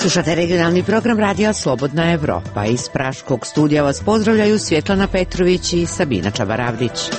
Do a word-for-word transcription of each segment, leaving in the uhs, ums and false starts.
Slušate regionalni program radija Slobodna Evropa. Iz Praškog studija vas pozdravljaju Svjetlana Petrović i Sabina Čabaravdić.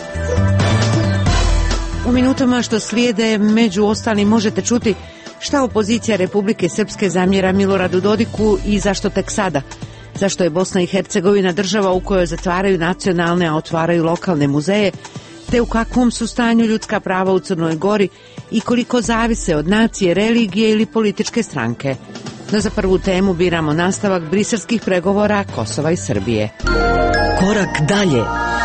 U minutama što slijede, među ostalim, možete čuti šta opozicija Republike Srpske zamjera Miloradu Dodiku i zašto tek sada. Zašto je Bosna i Hercegovina država u kojoj zatvaraju nacionalne, a otvaraju lokalne muzeje, te u kakvom su stanju ljudska prava u Crnoj Gori i koliko zavise od nacije, religije ili političke stranke. No za prvu temu biramo nastavak briselskih pregovora Kosova i Srbije. Korak dalje.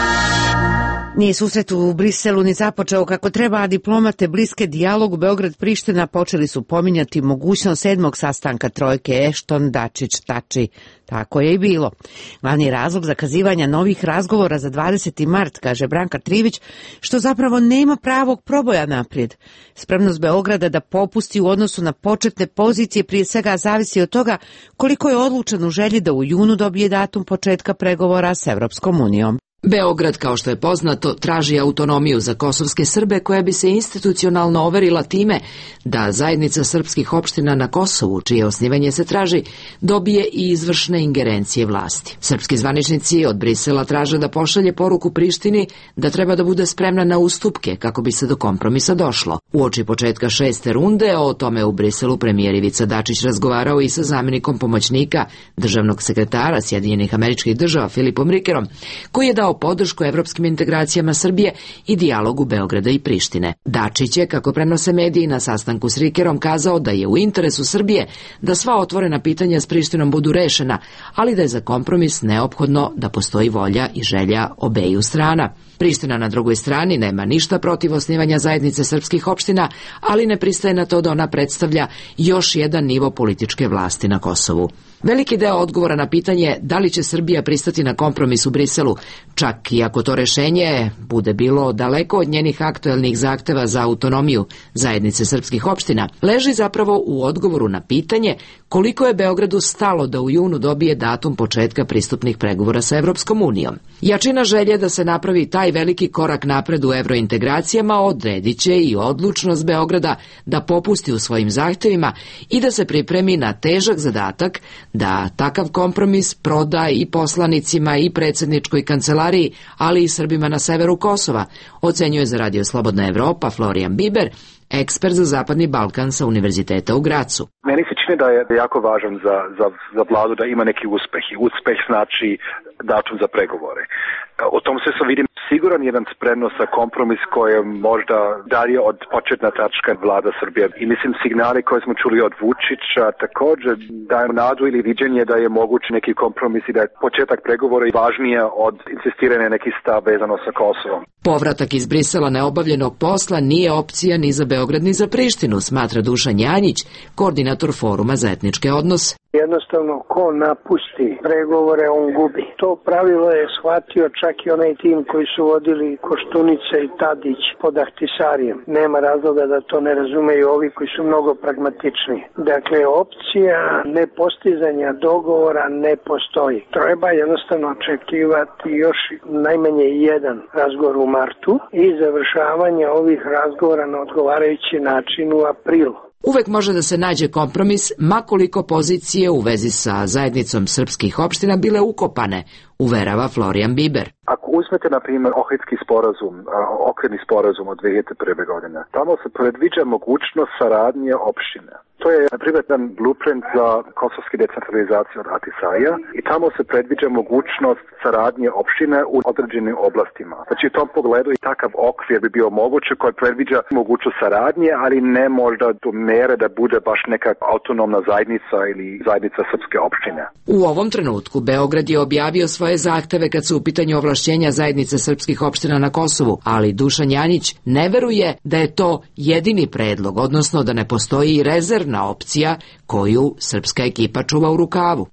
Nije susret u Briselu ni započeo kako treba, a diplomate bliske dijalogu Beograd-Priština počeli su pominjati mogućnost sedmog sastanka trojke Ešton-Dačić-Tači. Tako je i bilo. Glavni razlog zakazivanja novih razgovora za dvadeseti mart, kaže Branka Trivić, što zapravo nema pravog proboja naprijed. Spremnost Beograda da popusti u odnosu na početne pozicije prije svega zavisi od toga koliko je odlučan u želji da u junu dobije datum početka pregovora s Evropskom unijom. Beograd, kao što je poznato, traži autonomiju za kosovske Srbe koja bi se institucionalno overila time da zajednica srpskih opština na Kosovu, čije osnivanje se traži, dobije i izvršne ingerencije vlasti. Srpski zvaničnici od Brisela traže da pošalje poruku Prištini da treba da bude spremna na ustupke kako bi se do kompromisa došlo. Uoči početka šeste runde o tome u Briselu premijer Ivica Dačić razgovarao i sa zamjenikom pomoćnika državnog sekretara Sjedinjenih Američkih Država Filipom Rikerom, koji je dao podršku evropskim integracijama Srbije i dijalogu Beograda i Prištine. Dačić je, kako prenose mediji, na sastanku s Rikerom kazao da je u interesu Srbije da sva otvorena pitanja s Prištinom budu rešena, ali da je za kompromis neophodno da postoji volja i želja obeju strana. Priština na drugoj strani nema ništa protiv osnivanja zajednice srpskih opština, ali ne pristaje na to da ona predstavlja još jedan nivo političke vlasti na Kosovu. Veliki deo odgovora na pitanje da li će Srbija pristati na kompromis u Briselu, čak i ako to rešenje bude bilo daleko od njenih aktuelnih zahteva za autonomiju zajednice srpskih opština, leži zapravo u odgovoru na pitanje koliko je Beogradu stalo da u junu dobije datum početka pristupnih pregovora sa Evropskom unijom. Jačina želje da se napravi taj veliki korak napred u evrointegracijama odredit će i odlučnost Beograda da popusti u svojim zahtevima i da se pripremi na težak zadatak da takav kompromis proda i poslanicima i predsjedničkoj kancelariji, ali i Srbima na severu Kosova, ocenjuje za Radio Slobodna Evropa Florijan Biber, ekspert za Zapadni Balkan sa Univerziteta u Gracu. Meni se čini da je jako važan za, za, za vladu da ima neki uspeh i uspeh znači datum za pregovore. U tom se so vidim siguran jedan spremnost za kompromis koji je možda dalje od početna tačka vlada Srbije. I mislim signali koje smo čuli od Vučića također daju nadu ili viđenje da je moguć neki kompromis i da je početak pregovora važnije od insistiranja nekih stav vezano sa Kosovom. Povratak iz Brisela neobavljenog posla nije opcija ni za Beograd ni za Prištinu, smatra Dušan Janjić, koordinator Foruma za etničke odnose. Jednostavno, ko napusti pregovore, on gubi. To pravilo je shvatio čak i onaj tim koji su vodili Koštunica i Tadić pod Ahtisarijem. Nema razloga da to ne razumeju ovi koji su mnogo pragmatični. Dakle, opcija nepostizanja dogovora ne postoji. Treba jednostavno očekivati još najmanje jedan razgovor u martu i završavanje ovih razgovora na odgovarajući način u aprilu. Uvek može da se nađe kompromis, makoliko pozicije u vezi sa zajednicom srpskih opština bile ukopane, uverava Florijan Biber. Ako uzmete, na primjer, Ohridski sporazum, okvirni sporazum od dve hiljade prve godine, tamo se predviđa mogućnost saradnje opštine. To je, na primjer, jedan blueprint za kosovske decentralizacije od Ahtisaria i tamo se predviđa mogućnost saradnje opštine u određenim oblastima. Znači, u tom pogledu i takav okvir bi bio moguće koji predviđa mogućnost saradnje, ali ne možda do mere da bude baš neka autonomna zajednica ili zajednica srpske opštine. U ovom trenutku Beograd je objavio svoje zahteve kad su u pitanju ovlašćenja zajednice srpskih opština na Kosovu, ali Dušan Janjić ne veruje da je to jedini predlog, odnosno da ne postoji i rezervna opcija koju srpska ekipa čuva u rukavu.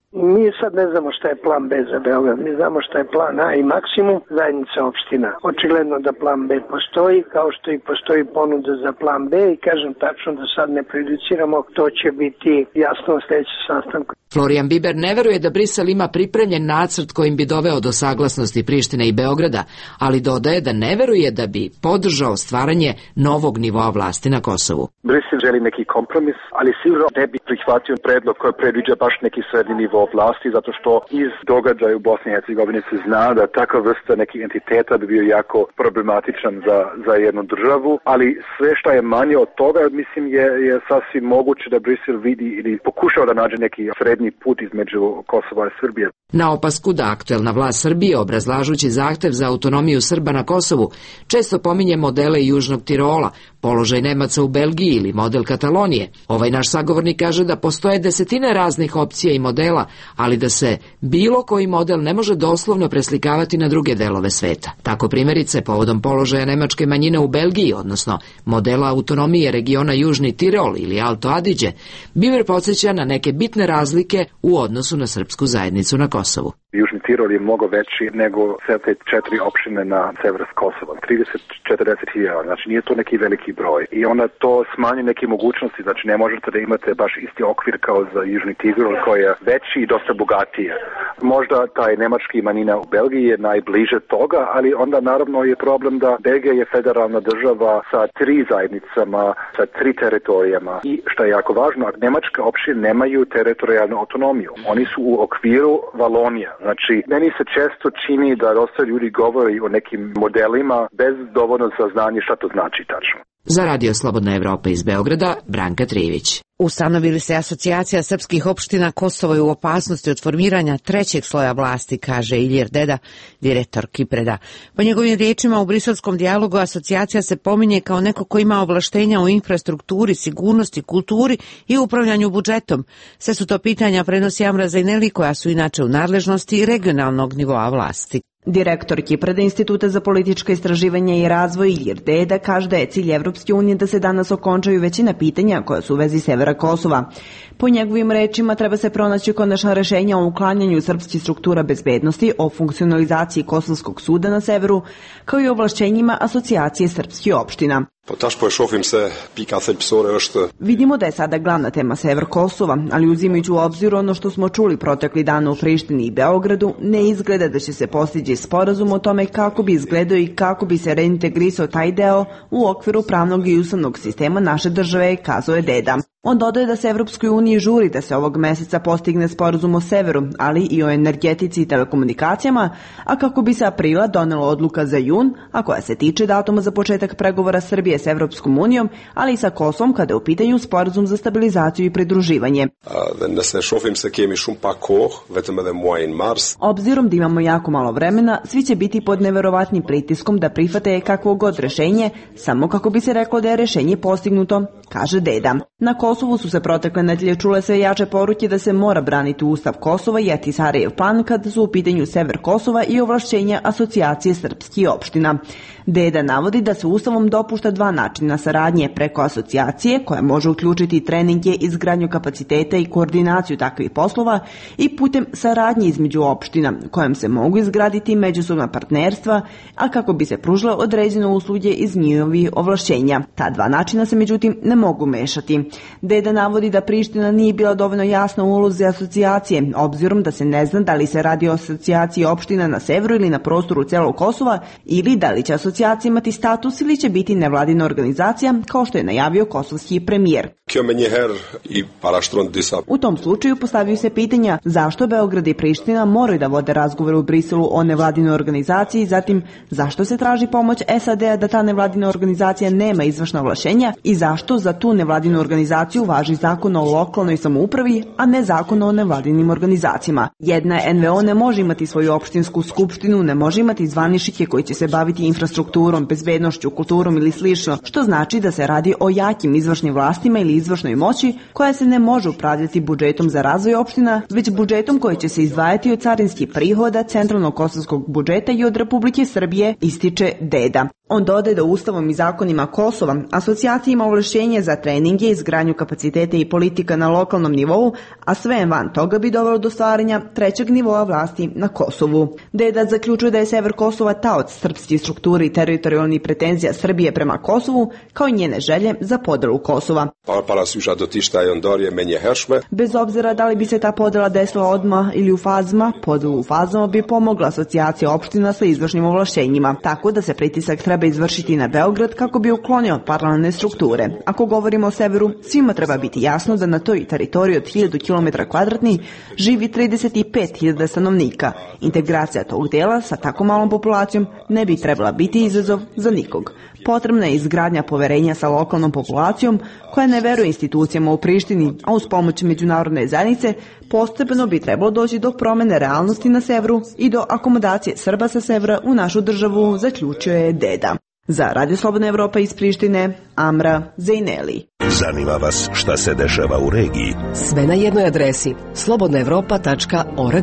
Mi sad ne znamo šta je plan B za Beograd, mi znamo šta je plan A i maksimum zajednica opština. Očigledno da plan B postoji, kao što i postoji ponuda za plan B i kažem tačno da sad ne prejudiciramo, to će biti jasno u sledećem sastanku. Florijan Biber ne veruje da Brisel ima pripremljen nacrt kojim bi doveo do saglasnosti Prištine i Beograda, ali dodaje da ne veruje da bi podržao stvaranje novog nivoa vlasti na Kosovu. Brisel želi neki kompromis, ali sigurno ne bi prihvatio predlog koji predviđa baš neki srednji nivo vlasti, zato što iz događaja u Bosni i Hercegovini se zna da takva vrsta nekih entiteta bi bio jako problematičan za, za jednu državu, ali sve što je manje od toga, mislim, je, je sasvim moguće da Brisel vidi ili pokušao da nađe neki srednji put između Kosova i Srbije. Na opasku da aktuelna vlast Srbije, obrazlažući zahtev za autonomiju Srba na Kosovu, često pominje modele Južnog Tirola, položaj Nemaca u Belgiji ili model Katalonije. Ovaj naš sagovornik kaže da postoje desetine raznih opcija i modela, ali da se bilo koji model ne može doslovno preslikavati na druge delove sveta. Tako primjerice, povodom položaja nemačke manjine u Belgiji, odnosno modela autonomije regiona Južni Tirol ili Alto Adige, Biber podsjeća na neke bitne razlike u odnosu na srpsku zajednicu na Kosovu. Južni Tirol je mnogo veći nego sve te četiri opštine na severu Kosova, trideset do četrdeset hiljada, znači nije to neki veliki broj. I onda to smanji neke mogućnosti, znači ne možete da imate baš isti okvir kao za Južni Tirol koji je veći i dosta bogatije. Možda taj nemački manjina u Belgiji je najbliže toga, ali onda naravno je problem da Belgija je federalna država sa tri zajednicama, sa tri teritorijama i što je jako važno, nemačke opštine nemaju teritorijalnu autonomiju. Oni su u okviru Valonija. Znači, meni se često čini da dosta ljudi govori o nekim modelima bez dovoljno saznanja šta to znači tačno. Za Radio Slobodna Evropa iz Beograda, Branka Trivić. Ustanovili se Asocijacija srpskih opština Kosovo je u opasnosti od formiranja trećeg sloja vlasti, kaže Ilir Deda, direktor Kipreda. Po njegovim riječima, u briselskom dijalogu asocijacija se pominje kao neko ko ima ovlaštenja u infrastrukturi, sigurnosti, kulturi i upravljanju budžetom. Sve su to pitanja, prenosi Amra Zajneli, koja su inače u nadležnosti regionalnog nivoa vlasti. Direktor Kipreda Instituta za politička istraživanja i razvoj Ilir Deda kaže da je cilj Evropske unije da se danas okončaju većina pitanja koja su u vezi severa Kosova. Po njegovim rečima treba se pronaći konačna rešenja o uklanjanju srpskih struktura bezbednosti, o funkcionalizaciji Kosovskog suda na severu, kao i o ovlašćenjima Asocijacije srpskih opština. Vidimo da je sada glavna tema sever Kosova, ali uzimajući u obzir ono što smo čuli protekli dana u Prištini i Beogradu, ne izgleda da će se postići sporazum o tome kako bi izgledao i kako bi se reintegrisao taj deo u okviru pravnog i ustavnog sistema naše države, kazao je Deda. On dodaje da se Evropskoj uniji žuri da se ovog meseca postigne sporazum o severu, ali i o energetici i telekomunikacijama, a kako bi se aprila donela odluka za jun, a koja se tiče datuma za početak pregovora Srbije s Evropskom unijom, ali i sa Kosovom kada je u pitanju sporazum za stabilizaciju i pridruživanje. Obzirom da imamo jako malo vremena, svi će biti pod neverovatnim pritiskom da prihvate kakvo god rešenje, samo kako bi se reklo da je rešenje postignuto, kaže Deda. Na Kosovu su se protekle nedelje čule sve jače poruke da se mora braniti Ustav Kosova i Ahtisarijev plan kada su u pitanju sever Kosova i ovlašćenja Asocijacije srpskih opština. Deda navodi da se Ustavom dopušta dva načina saradnje, preko asocijacije koja može uključiti treninge, izgradnju kapaciteta i koordinaciju takvih poslova i putem saradnje između opština kojom se mogu izgraditi međusobna partnerstva, a kako bi se pružile određene usluge iz njihovih ovlašćenja. Ta dva načina se međutim ne mogu mešati. Deda navodi da Priština nije bila dovoljno jasna u ulozi asocijacije, obzirom da se ne zna da li se radi o asocijaciji opština na severu ili na prostoru celog Kosova, ili da li će asocijacija imati status ili će biti nevladina organizacija, kao što je najavio kosovski premijer. U tom slučaju postavljaju se pitanja zašto Beograd i Priština moraju da vode razgovore u Briselu o nevladinoj organizaciji, zatim zašto se traži pomoć S A D-a da ta nevladina organizacija nema izvršna ovlašćenja i zašto za tu nevladinu organizaciju važi zakon o lokalnoj samoupravi, a ne zakon o nevladinim organizacijama. Jedna N V O ne može imati svoju opštinsku skupštinu, ne može imati zvaničnike koji će se baviti infrastrukturom, bezbednošću, kulturom ili slično, što znači da se radi o jakim izvršnim vlastima ili izvršnoj moći koja se ne može upravljati budžetom za razvoj opština, već budžetom koji će se izdvajati od carinskih prihoda, centralnog kosovskog budžeta i od Republike Srbije, ističe Deda. On dodaje da Ustavom i zakonima Kosova asocijacija ima ovlašćenje za treninge, izgradnju kapaciteta i politika na lokalnom nivou, a sve van toga bi dovelo do stvaranja trećeg nivoa vlasti na Kosovu. Deda zaključuje da je sever Kosova taoc srpskih struktura i teritorijalnih pretenzija Srbije prema Kosovu, kao i njene želje za podelu Kosova. Bez obzira da li bi se ta podela desila odmah ili u fazama, podelu u fazama bi pomogla asocijacija opština sa izvršnim ovlašćenjima, tako da se pritisak treba izvršiti na Beograd kako bi uklonio paralelne strukture. Ako govorimo o severu, svima treba biti jasno da na toj teritoriji od hiljadu kilometara kvadratnih živi trideset pet hiljada stanovnika. Integracija tog dela sa tako malom populacijom ne bi trebala biti izazov za nikog. Potrebna je izgradnja poverenja sa lokalnom populacijom koja ne veruje institucijama u Prištini, a uz pomoć međunarodne zajednice postepeno bi trebalo doći do promene realnosti na severu i do akomodacije Srba sa severa u našu državu, zaključio je Deda. Za Radio Slobodna Evropa iz Prištine, Amra Zejneli. Zanima vas šta se dešava u regiji? Sve na jednoj adresi slobodna evropa tačka org.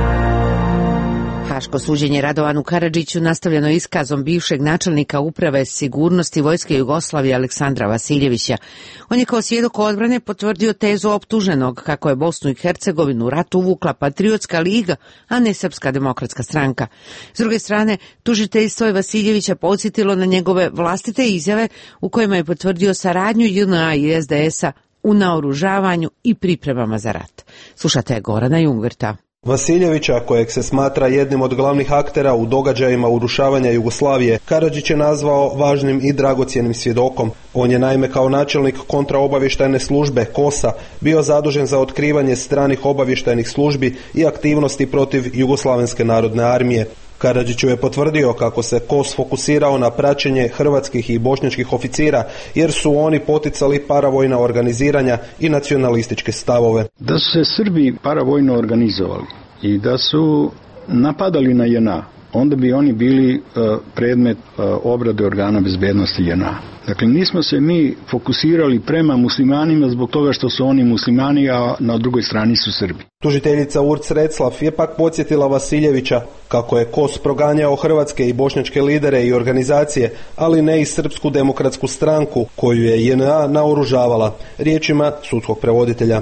Haško suđenje Radovanu Karadžiću nastavljeno iskazom bivšeg načelnika uprave sigurnosti Vojske Jugoslavije Aleksandra Vasiljevića. On je kao svjedok odbrane potvrdio tezu optuženog kako je Bosnu i Hercegovinu u rat uvukla Patriotska liga, a ne Srpska demokratska stranka. S druge strane, tužiteljstvo je Vasiljevića podsjetilo na njegove vlastite izjave u kojima je potvrdio saradnju J N A i S D S-a u naoružavanju i pripremama za rat. Slušate Gorana Jungvirta. Vasiljevića, kojeg se smatra jednim od glavnih aktera u događajima urušavanja Jugoslavije, Karadžić je nazvao važnim i dragocjenim svjedokom. On je naime kao načelnik kontraobavještajne službe KOS-a bio zadužen za otkrivanje stranih obavještajnih službi i aktivnosti protiv Jugoslavenske narodne armije. Karadžiću je potvrdio kako se KOS fokusirao na praćenje hrvatskih i bošnjačkih oficira, jer su oni poticali paravojna organiziranja i nacionalističke stavove. Da su se Srbi paravojno organizovali i da su napadali na J N A, onda bi oni bili uh, predmet uh, obrade organa bezbednosti J N A. Dakle, nismo se mi fokusirali prema muslimanima zbog toga što su oni muslimani, a na drugoj strani su Srbi. Tužiteljica Urc Reclav je pak podsjetila Vasiljevića kako je KOS proganjao hrvatske i bošnjačke lidere i organizacije, ali ne i Srpsku demokratsku stranku koju je J N A naoružavala, riječima sudskog prevoditelja.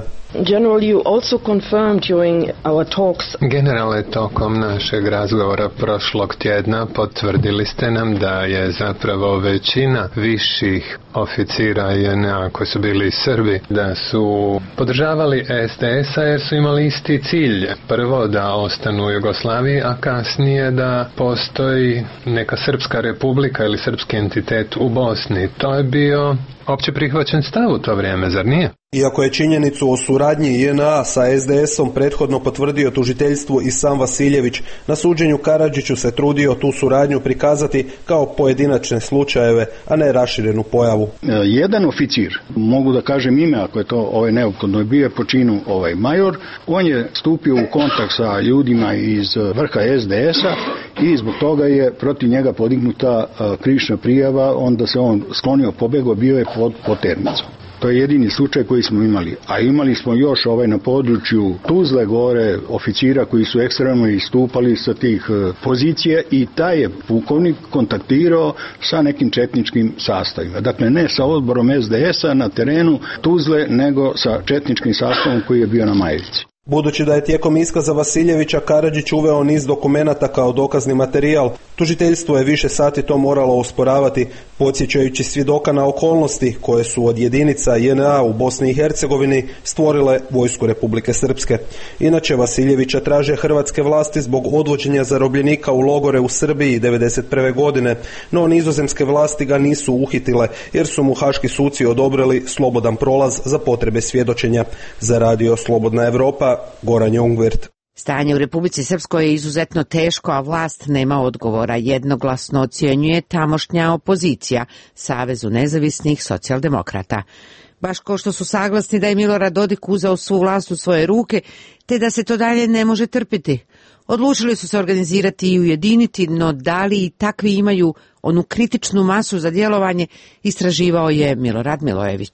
Generale, tokom našeg razgovora prošlog tjedna potvrdili ste nam da je zapravo većina viših oficira J N A koji su bili Srbi, da su podržavali S D S-a jer su imali isti cilj. Prvo da ostanu u Jugoslaviji, a kasnije da postoji neka Srpska republika ili srpski entitet u Bosni. To je bio opće prihvaćen stav u to vrijeme, zar nije? Iako je činjenicu o suradnji J N A sa S D S-om prethodno potvrdio tužiteljstvu i sam Vasiljević, na suđenju Karadžiću se trudio tu suradnju prikazati kao pojedinačne slučajeve, a ne raširenu pojavu. Jedan oficir, mogu da kažem ime ako je to ovaj neophodno, bio je po činu ovaj major, on je stupio u kontakt sa ljudima iz vrha S D S-a i zbog toga je protiv njega podignuta krivična prijava, onda se on sklonio, pobegao, bio je pod poternicom. To je jedini slučaj koji smo imali. A imali smo još ovaj na području Tuzle gore oficira koji su ekstremno istupali sa tih pozicija i taj je pukovnik kontaktirao sa nekim četničkim sastavima. Dakle, ne sa odborom S D S-a na terenu Tuzle, nego sa četničkim sastavom koji je bio na Majevici. Budući da je tijekom iskaza Vasiljevića Karadžić uveo niz dokumenata kao dokazni materijal, tužiteljstvo je više sati to moralo osporavati, podsjećajući svjedoka na okolnosti koje su od jedinica J N A u Bosni i Hercegovini stvorile vojsku Republike Srpske. Inače, Vasiljevića traže hrvatske vlasti zbog odvođenja zarobljenika u logore u Srbiji devedeset prve godine, no nizozemske vlasti ga nisu uhitile jer su mu haški suci odobrili slobodan prolaz za potrebe svjedočenja. Za Radio Slobodna Evropa, Goran Jungvirt. Stanje u Republici Srpskoj je izuzetno teško, a vlast nema odgovora. Jednoglasno ocjenjuje tamošnja opozicija, Savezu nezavisnih socijaldemokrata. Baš kao što su saglasni da je Milorad Dodik uzeo svu vlast u svoje ruke, te da se to dalje ne može trpiti. Odlučili su se organizirati i ujediniti, no da li i takvi imaju onu kritičnu masu za djelovanje, istraživao je Milorad Milojević.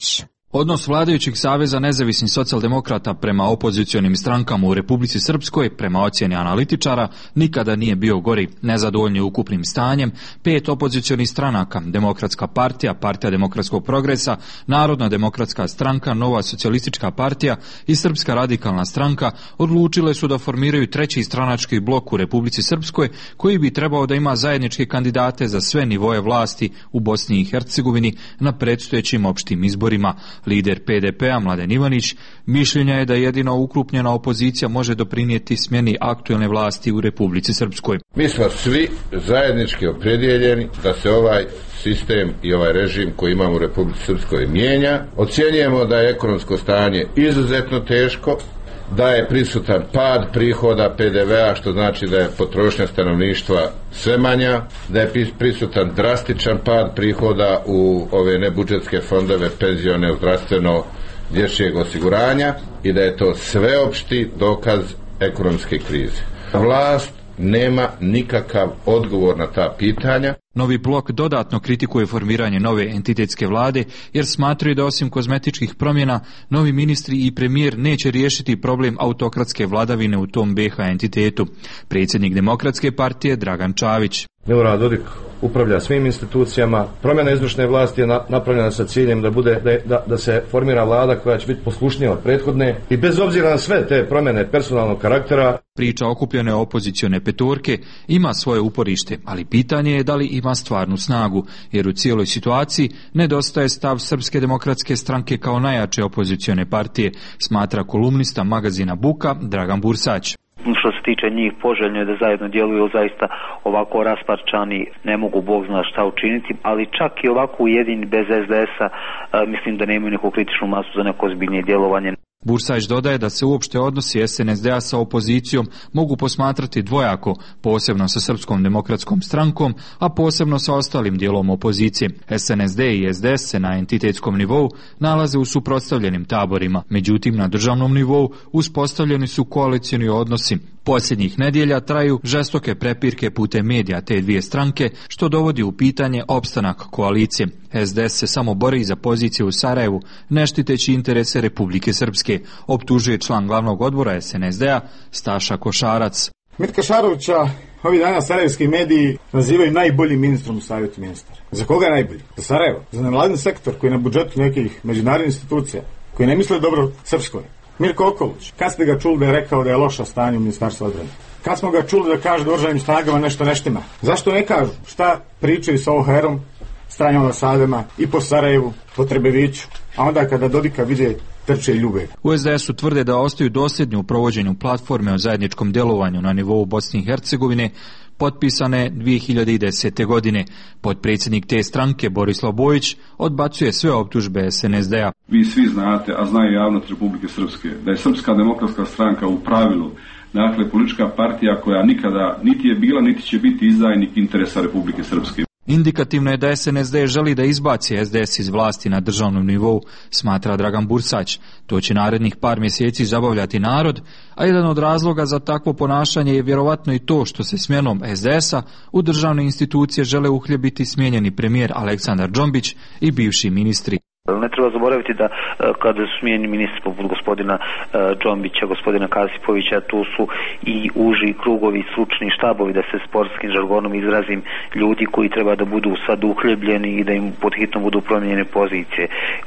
Odnos vladajućih saveza nezavisnih socijaldemokrata prema opozicionim strankama u Republici Srpskoj, prema ocjeni analitičara, nikada nije bio gori. Nezadovoljni ukupnim stanjem, pet opozicionih stranaka, Demokratska partija, Partija demokratskog progresa, Narodna demokratska stranka, Nova socijalistička partija i Srpska radikalna stranka odlučile su da formiraju treći stranački blok u Republici Srpskoj, koji bi trebao da ima zajedničke kandidate za sve nivoje vlasti u Bosni i Hercegovini na predstojećim opštim izborima. Lider P D P-a Mladen Ivanić mišljenja je da jedino ukrupnjena opozicija može doprinijeti smjeni aktuelne vlasti u Republici Srpskoj. Mi smo svi zajednički opredjeljeni da se ovaj sistem i ovaj režim koji imamo u Republici Srpskoj mijenja. Ocjenjujemo da je ekonomsko stanje izuzetno teško, da je prisutan pad prihoda P D V-a, što znači da je potrošnja stanovništva sve manja, da je prisutan drastičan pad prihoda u ove nebudžetske fondove, penzione, zdravstveno, dječjeg osiguranja i da je to sveopšti dokaz ekonomske krize. Vlast nema nikakav odgovor na ta pitanja. Novi blok dodatno kritikuje formiranje nove entitetske vlade jer smatraju da osim kozmetičkih promjena novi ministri i premijer neće riješiti problem autokratske vladavine u tom B H entitetu. Predsjednik Demokratske partije Dragan Čavić. Milorad Dodik upravlja svim institucijama. Promjena izvršne vlasti je napravljena sa ciljem da bude da, da, da se formira vlada koja će biti poslušnija od prethodne i bez obzira na sve te promjene personalnog karaktera. Priča okupljene opozicione petorke ima svoje uporište, ali pitanje je da li ima stvarnu snagu, jer u cijeloj situaciji nedostaje stav Srpske demokratske stranke kao najjače opozicione partije, smatra kolumnista magazina Buka Dragan Bursać. Što se tiče njih, poželjno je da zajedno djeluju, zaista ovako rasparčani ne mogu Bog zna šta učiniti, ali čak i ovako ujedini bez S D S-a mislim da nemaju neku kritičnu masu za neko ozbiljnije djelovanje. Bursać dodaje da se uopšte odnosi S N S D-a sa opozicijom mogu posmatrati dvojako, posebno sa Srpskom demokratskom strankom, a posebno sa ostalim dijelom opozicije. S N S D i S D S se na entitetskom nivou nalaze u suprotstavljenim taborima, međutim na državnom nivou uspostavljeni su koalicioni odnosi. Posljednjih nedjelja traju žestoke prepirke putem medija te dvije stranke, što dovodi u pitanje opstanak koalicije. S D S se samo bori za pozicije u Sarajevu, ne štiteći interese Republike Srpske, optužuje član glavnog odbora S N S D-a Staša Košarac. Mitka Šarovića ovi dana sarajevski mediji nazivaju najboljim ministrom u savjetu ministara. Za koga je najbolji? Za Sarajevo? Za nevladin sektor koji je na budžetu nekih međunarodnih institucija, koji ne misle dobro Srpskoj. Mirko Okolić, kad ste ga čuli da je rekao da je loša stanje u Ministarstvu odbrane? Kad smo ga čuli da kaže da oružanim snagama nešto neštima? Zašto ne kažu šta pričaju sa O H R-om, stranjom ambasadama i po Sarajevu, po Trebeviću, a onda kada Dodika vide trče i ljube. U S D S-u tvrde da ostaju dosljedni u provođenju platforme o zajedničkom djelovanju na nivou Bosne i Hercegovine, potpisane dvije hiljade desete. godine. Potpredsjednik te stranke Borislav Bojić odbacuje sve optužbe S N S D-a. Vi svi znate, a znaju javnost Republike Srpske, da je Srpska demokratska stranka u pravilu, dakle, politička partija koja nikada niti je bila, niti će biti izdajnik interesa Republike Srpske. Indikativno je da S N S D želi da izbaci S D S iz vlasti na državnom nivou, smatra Dragan Bursać. To će narednih par mjeseci zabavljati narod, a jedan od razloga za takvo ponašanje je vjerovatno i to što se smjenom S D S-a u državne institucije žele uhljebiti smijenjeni premijer Aleksandar Džombić i bivši ministri. Ne treba zaboraviti da kada su smijenjeni ministri poput gospodina Džombića, gospodina Kasipovića, tu su i uži krugovi, stručni štabovi, da se sportskim žargonom izrazim, ljudi koji treba da budu sad uhljebljeni i da im pod hitno budu promijenjene pozicije.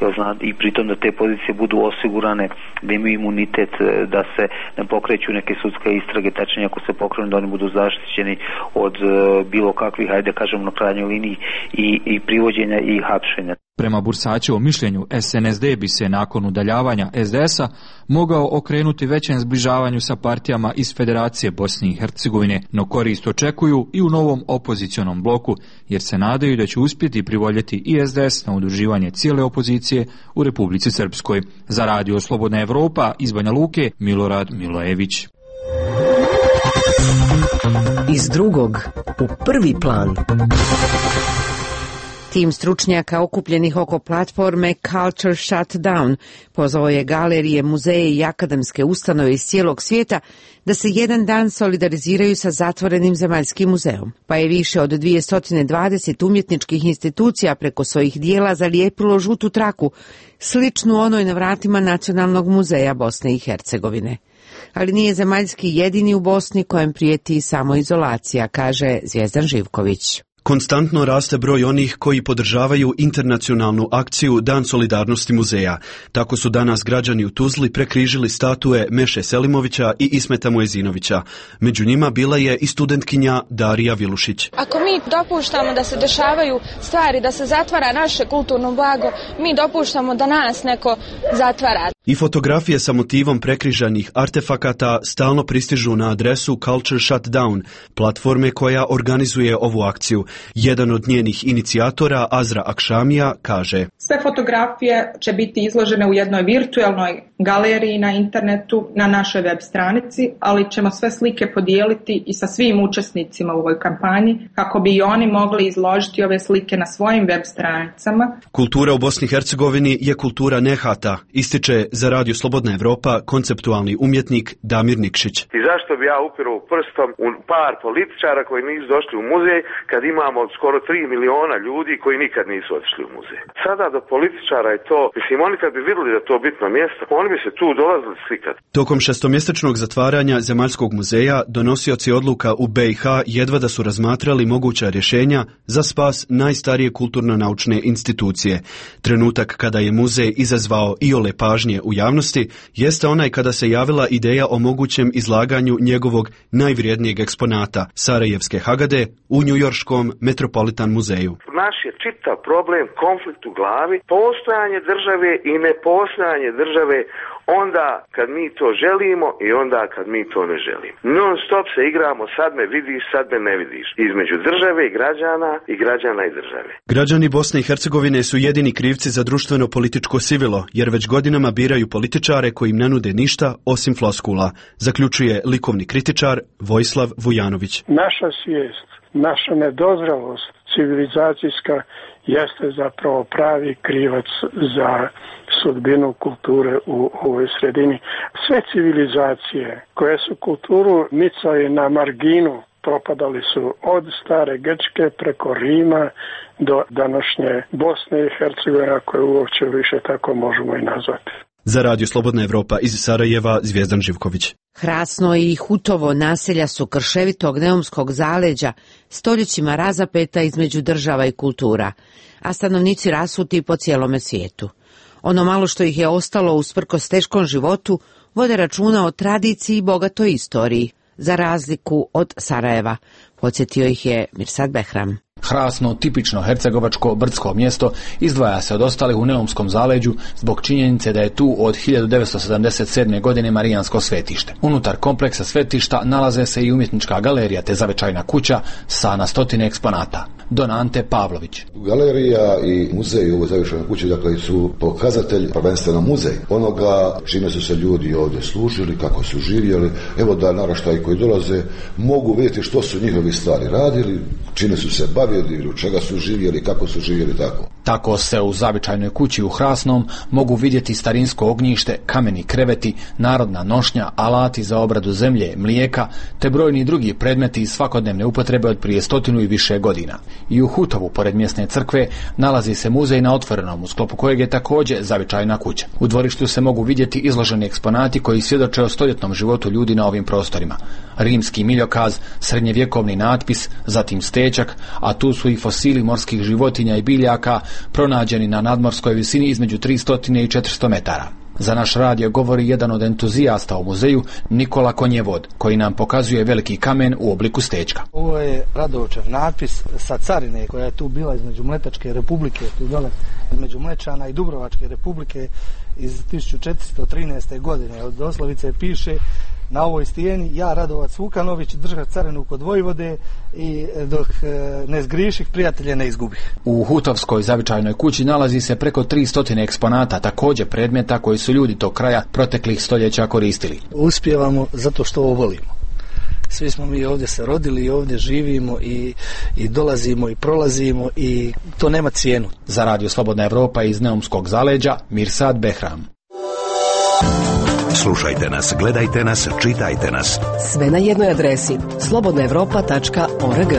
I pritom da te pozicije budu osigurane, da imaju imunitet, da se ne pokreću neke sudske istrage, tačnije ako se pokrenu da oni budu zaštićeni od bilo kakvih, ajde kažem na krajnjoj liniji, i, i privođenja i hapšenja. Prema Bursačevom mišljenju, S N S D bi se nakon udaljavanja S D S-a mogao okrenuti većem zbližavanju sa partijama iz Federacije Bosne i Hercegovine, no korist očekuju i u novom opozicionom bloku, jer se nadaju da će uspjeti privoljeti i S D S na udruživanje cijele opozicije u Republici Srpskoj. Za Radio Slobodna Evropa iz Banja Luke, Milorad Milojević. Iz drugog u prvi plan. Tim stručnjaka okupljenih oko platforme Culture Shutdown pozvao je galerije, muzeje i akademske ustanove iz cijelog svijeta da se jedan dan solidariziraju sa zatvorenim zemaljskim muzeom, pa je više od dvjesto dvadeset umjetničkih institucija preko svojih dijela zalijepilo žutu traku, sličnu onoj na vratima Nacionalnog muzeja Bosne i Hercegovine. Ali nije zemaljski jedini u Bosni kojem prijeti samoizolacija, kaže Zvijezdan Živković. Konstantno raste broj onih koji podržavaju internacionalnu akciju Dan solidarnosti muzeja. Tako su danas građani u Tuzli prekrižili statue Meše Selimovića i Ismeta Mojezinovića. Među njima bila je i studentkinja Darija Vilušić. Ako mi dopuštamo da se dešavaju stvari, da se zatvara naše kulturno blago, mi dopuštamo da nas neko zatvara. I fotografije sa motivom prekrižanih artefakata stalno pristižu na adresu Culture Shutdown, platforme koja organizuje ovu akciju. Jedan od njenih inicijatora, Azra Akšamija, kaže: sve fotografije će biti izložene u jednoj virtualnoj galeriji na internetu na našoj web stranici, ali ćemo sve slike podijeliti i sa svim učesnicima u ovoj kampanji kako bi i oni mogli izložiti ove slike na svojim web stranicama. Kultura u Bosni i Hercegovini je kultura nehata, ističe za Radio Slobodna Evropa konceptualni umjetnik Damir Nikšić. I zašto bi ja upirao prstom u par političara koji nisu došli u muzej kad imamo skoro tri miliona ljudi koji nikad nisu otišli u muzej. Sada do političara je to, mislim, oni kad bi vidjeli da to bitno mjesto, oni bi se tu dolazili slikati. Tokom šestomjesečnog zatvaranja Zemaljskog muzeja donosioci odluka u B i H jedva da su razmatrali moguća rješenja za spas najstarije kulturno-naučne institucije. Trenutak kada je muzej izazvao iole pažnje u javnosti jeste onaj kada se javila ideja o mogućem izlaganju njegovog najvrijednijeg eksponata, Sarajevske Hagade, u njujorškom Metropolitan muzeju. Naš je čitav problem, konflikt u glavi, postojanje države i nepostojanje države onda kad mi to želimo i onda kad mi to ne želimo. Non stop se igramo, sad me vidiš, sad me ne vidiš. Između države i građana i građana i države. Građani Bosne i Hercegovine su jedini krivci za društveno-političko sivilo, jer već godinama biraju političare koji im ne nude ništa osim floskula, zaključuje likovni kritičar Vojislav Vujanović. Naša svijest, naša nedozralost civilizacijska jeste zapravo pravi krivac za sudbinu kulture u ovoj sredini. Sve civilizacije koje su kulturu micali na marginu propadali su od stare Grčke preko Rima do današnje Bosne i Hercegovine, koje uopće više tako možemo i nazvati. Za Radio Slobodna Evropa iz Sarajeva, Zvijezdan Živković. Hrasno i Hutovo naselja su krševitog neumskog zaleđa, stoljećima razapeta između država i kultura, a stanovnici rasuti po cijelome svijetu. Ono malo što ih je ostalo usprkos teškom životu vode računa o tradiciji i bogatoj istoriji, za razliku od Sarajeva, podsjetio ih je Mirsad Behram. Hrasno, tipično hercegovačko brdsko mjesto, izdvaja se od ostalih u neumskom zaleđu zbog činjenice da je tu od hiljadu devetsto sedamdeset sedme. godine Marijansko svetište. Unutar kompleksa svetišta nalaze se i umjetnička galerija te zavičajna kuća sa na stotine eksponata. Don Ante Pavlović. Galerija i muzej u ovoj zavičajnoj kući dakle su pokazatelj, prvenstveno muzej onoga čime su se ljudi ovdje služili, kako su živjeli. Evo da naraštaji koji dolaze mogu vidjeti što su njihovi stari radili, čime su se bavili, u čega su živjeli, kako su živjeli, tako. Tako se u zavičajnoj kući u Hrasnom mogu vidjeti starinsko ognjište, kameni kreveti, narodna nošnja, alati za obradu zemlje, mlijeka, te brojni drugi predmeti iz svakodnevne upotrebe od prije stotinu i više godina. I u Hutovu, pored mjesne crkve, nalazi se muzej na otvorenom, u sklopu kojeg je također zavičajna kuća. U dvorištu se mogu vidjeti izloženi eksponati koji svjedoče o stoljetnom životu ljudi na ovim prostorima. Rimski miljokaz, srednjevjekovni natpis, zatim stečak, a tu su i fosili morskih životinja i biljaka pronađeni na nadmorskoj visini između tristo i četiristo metara. Za naš radio govori jedan od entuzijasta u muzeju, Nikola Konjevod, koji nam pokazuje veliki kamen u obliku stečka. Ovo je Radočev natpis sa carine koja je tu bila između Mletačke republike, tu dole između Mlečana i Dubrovačke republike iz tisuću četiristo trinaeste. godine. Od oslovice piše: na ovoj stijeni ja, Radovac Vukanović, držat carinu kod Vojvode i dok ne zgriših, prijatelje ne izgubih. U Hutovskoj zavičajnoj kući nalazi se preko tristo eksponata, također predmeta koji su ljudi tog kraja proteklih stoljeća koristili. Uspijevamo zato što ovo volimo. svi smo mi ovdje se rodili i ovdje živimo i, i dolazimo i prolazimo i to nema cijenu. Za Radio Slobodna Evropa iz Neumskog zaleđa, Mirsad Behram. Slušajte nas, gledajte nas, čitajte nas. Sve na jednoj adresi slobodna evropa tačka org.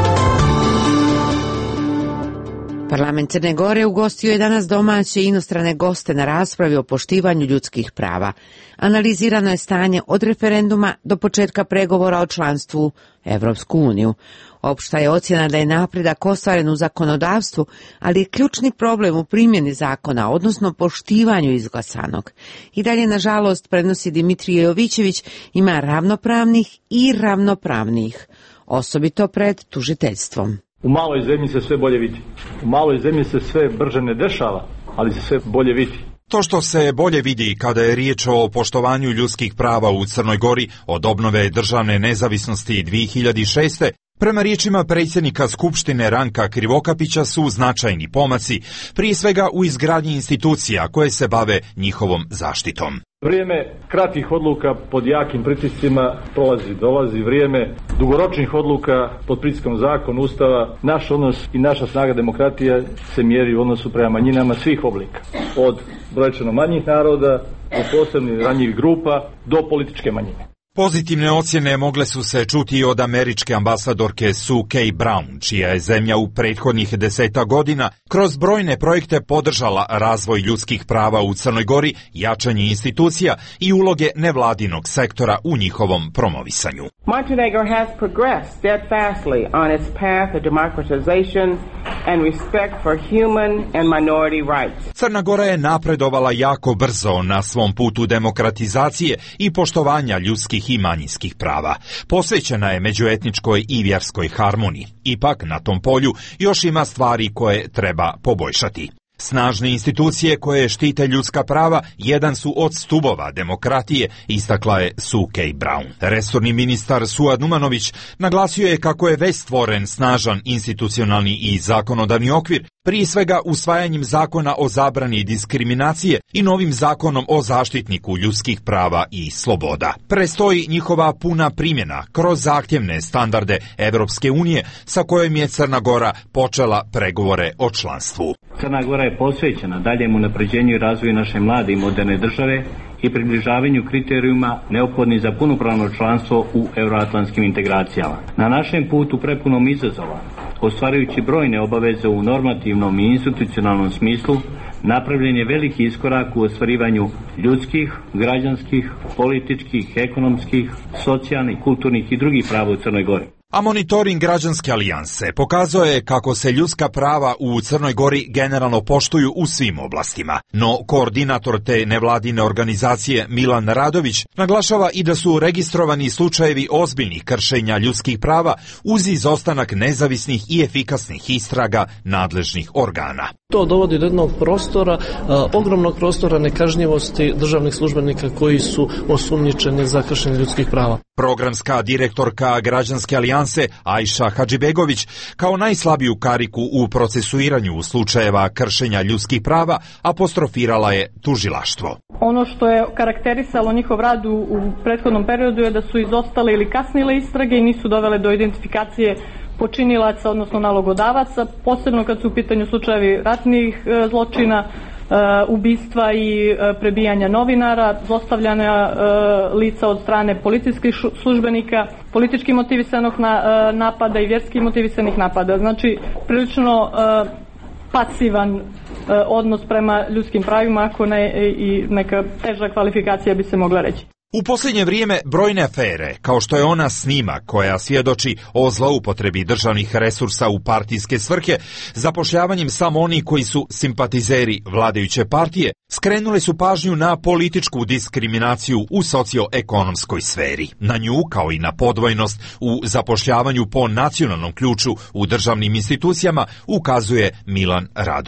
Parlament Crne Gore ugostio je danas domaće i inostrane goste na raspravi o poštivanju ljudskih prava. Analizirano je stanje od referenduma do početka pregovora o članstvu Evropsku uniju. Opšta je ocjena da je napredak ostvaren u zakonodavstvu, ali je ključni problem u primjeni zakona, odnosno poštivanju izglasanog. I dalje, nažalost, prenosi Dimitrije Jovićević, ima ravnopravnih i ravnopravnijih, osobito pred tužiteljstvom. U maloj zemlji se sve bolje vidi. U maloj zemlji se sve brže ne dešava, ali se sve bolje vidi. To što se bolje vidi kada je riječ o poštovanju ljudskih prava u Crnoj Gori od obnove državne nezavisnosti dvije hiljade šeste. Prema riječima predsjednika Skupštine Ranka Krivokapića su značajni pomaci, prije svega u izgradnji institucija koje se bave njihovom zaštitom. Vrijeme kratkih odluka pod jakim pritiscima prolazi, dolazi vrijeme dugoročnih odluka pod pritiskom zakona, ustava. Naš odnos i naša snaga demokratije se mjeri u odnosu prema manjinama svih oblika. Od brojčano manjih naroda, do posebnih ranjivih grupa, do političke manjine. Pozitivne ocjene mogle su se čuti od američke ambasadorke Sue K. Brown, čija je zemlja u prethodnih deseta godina kroz brojne projekte podržala razvoj ljudskih prava u Crnoj Gori, jačanje institucija i uloge nevladinog sektora u njihovom promovisanju. Montenegro has progressed steadfastly on its path of democratization and respect for human and minority rights. Crna Gora je napredovala jako brzo na svom putu demokratizacije i poštovanja ljudskih i manjinskih prava. Posvećena je međuetničkoj i vjerskoj harmoniji. Ipak, na tom polju još ima stvari koje treba poboljšati. Snažne institucije koje štite ljudska prava jedan su od stubova demokratije, istakla je Sue K. Brown. Resorni ministar Suad Numanović naglasio je kako je već stvoren snažan institucionalni i zakonodavni okvir, prije svega usvajanjem zakona o zabrani diskriminacije i novim zakonom o zaštitniku ljudskih prava i sloboda. Prestoji njihova puna primjena kroz zahtjevne standarde Evropske unije sa kojom je Crna Gora počela pregovore o članstvu. Crna Gora je posvećena daljem unapređenju i razvoju naše mlade i moderne države i približavanju kriterijuma neophodnih za punopravno članstvo u euroatlantskim integracijama. Na našem putu prepunom izazova, ostvarujući brojne obaveze u normativnom i institucionalnom smislu, napravljen je veliki iskorak u ostvarivanju ljudskih, građanskih, političkih, ekonomskih, socijalnih, kulturnih i drugih prava u Crnoj Gori. A monitoring Građanske alijanse pokazao je kako se ljudska prava u Crnoj Gori generalno poštuju u svim oblastima. No, koordinator te nevladine organizacije Milan Radović naglašava i da su registrovani slučajevi ozbiljnih kršenja ljudskih prava uz izostanak nezavisnih i efikasnih istraga nadležnih organa. To dovodi do jednog prostora, a, ogromnog prostora nekažnjivosti državnih službenika koji su osumnjičeni za kršenje ljudskih prava. Programska direktorka Građanske alijanse Ajša Hadžibegović kao najslabiju kariku u procesuiranju slučajeva kršenja ljudskih prava apostrofirala je tužilaštvo. Ono što je karakterisalo njihov rad u, u prethodnom periodu je da su izostale ili kasnile istrage i nisu dovele do identifikacije počinilaca, odnosno nalogodavaca, posebno kad su u pitanju slučajevi ratnih e, zločina, e, ubistva i e, prebijanja novinara, zlostavljanja e, lica od strane policijskih službenika, politički motivisanog na, e, napada i vjerski motivisanih napada. Znači, prilično e, pasivan e, odnos prema ljudskim pravima, ako ne e, i neka teža kvalifikacija bi se mogla reći. U posljednje vrijeme brojne afere, kao što je ona snima koja svjedoči o zloupotrebi državnih resursa u partijske svrhe, zapošljavanjem samo oni koji su simpatizeri vladajuće partije, skrenule su pažnju na političku diskriminaciju u socioekonomskoj sferi. Na nju, kao i na podvojnost u zapošljavanju po nacionalnom ključu u državnim institucijama, ukazuje Milan Radović.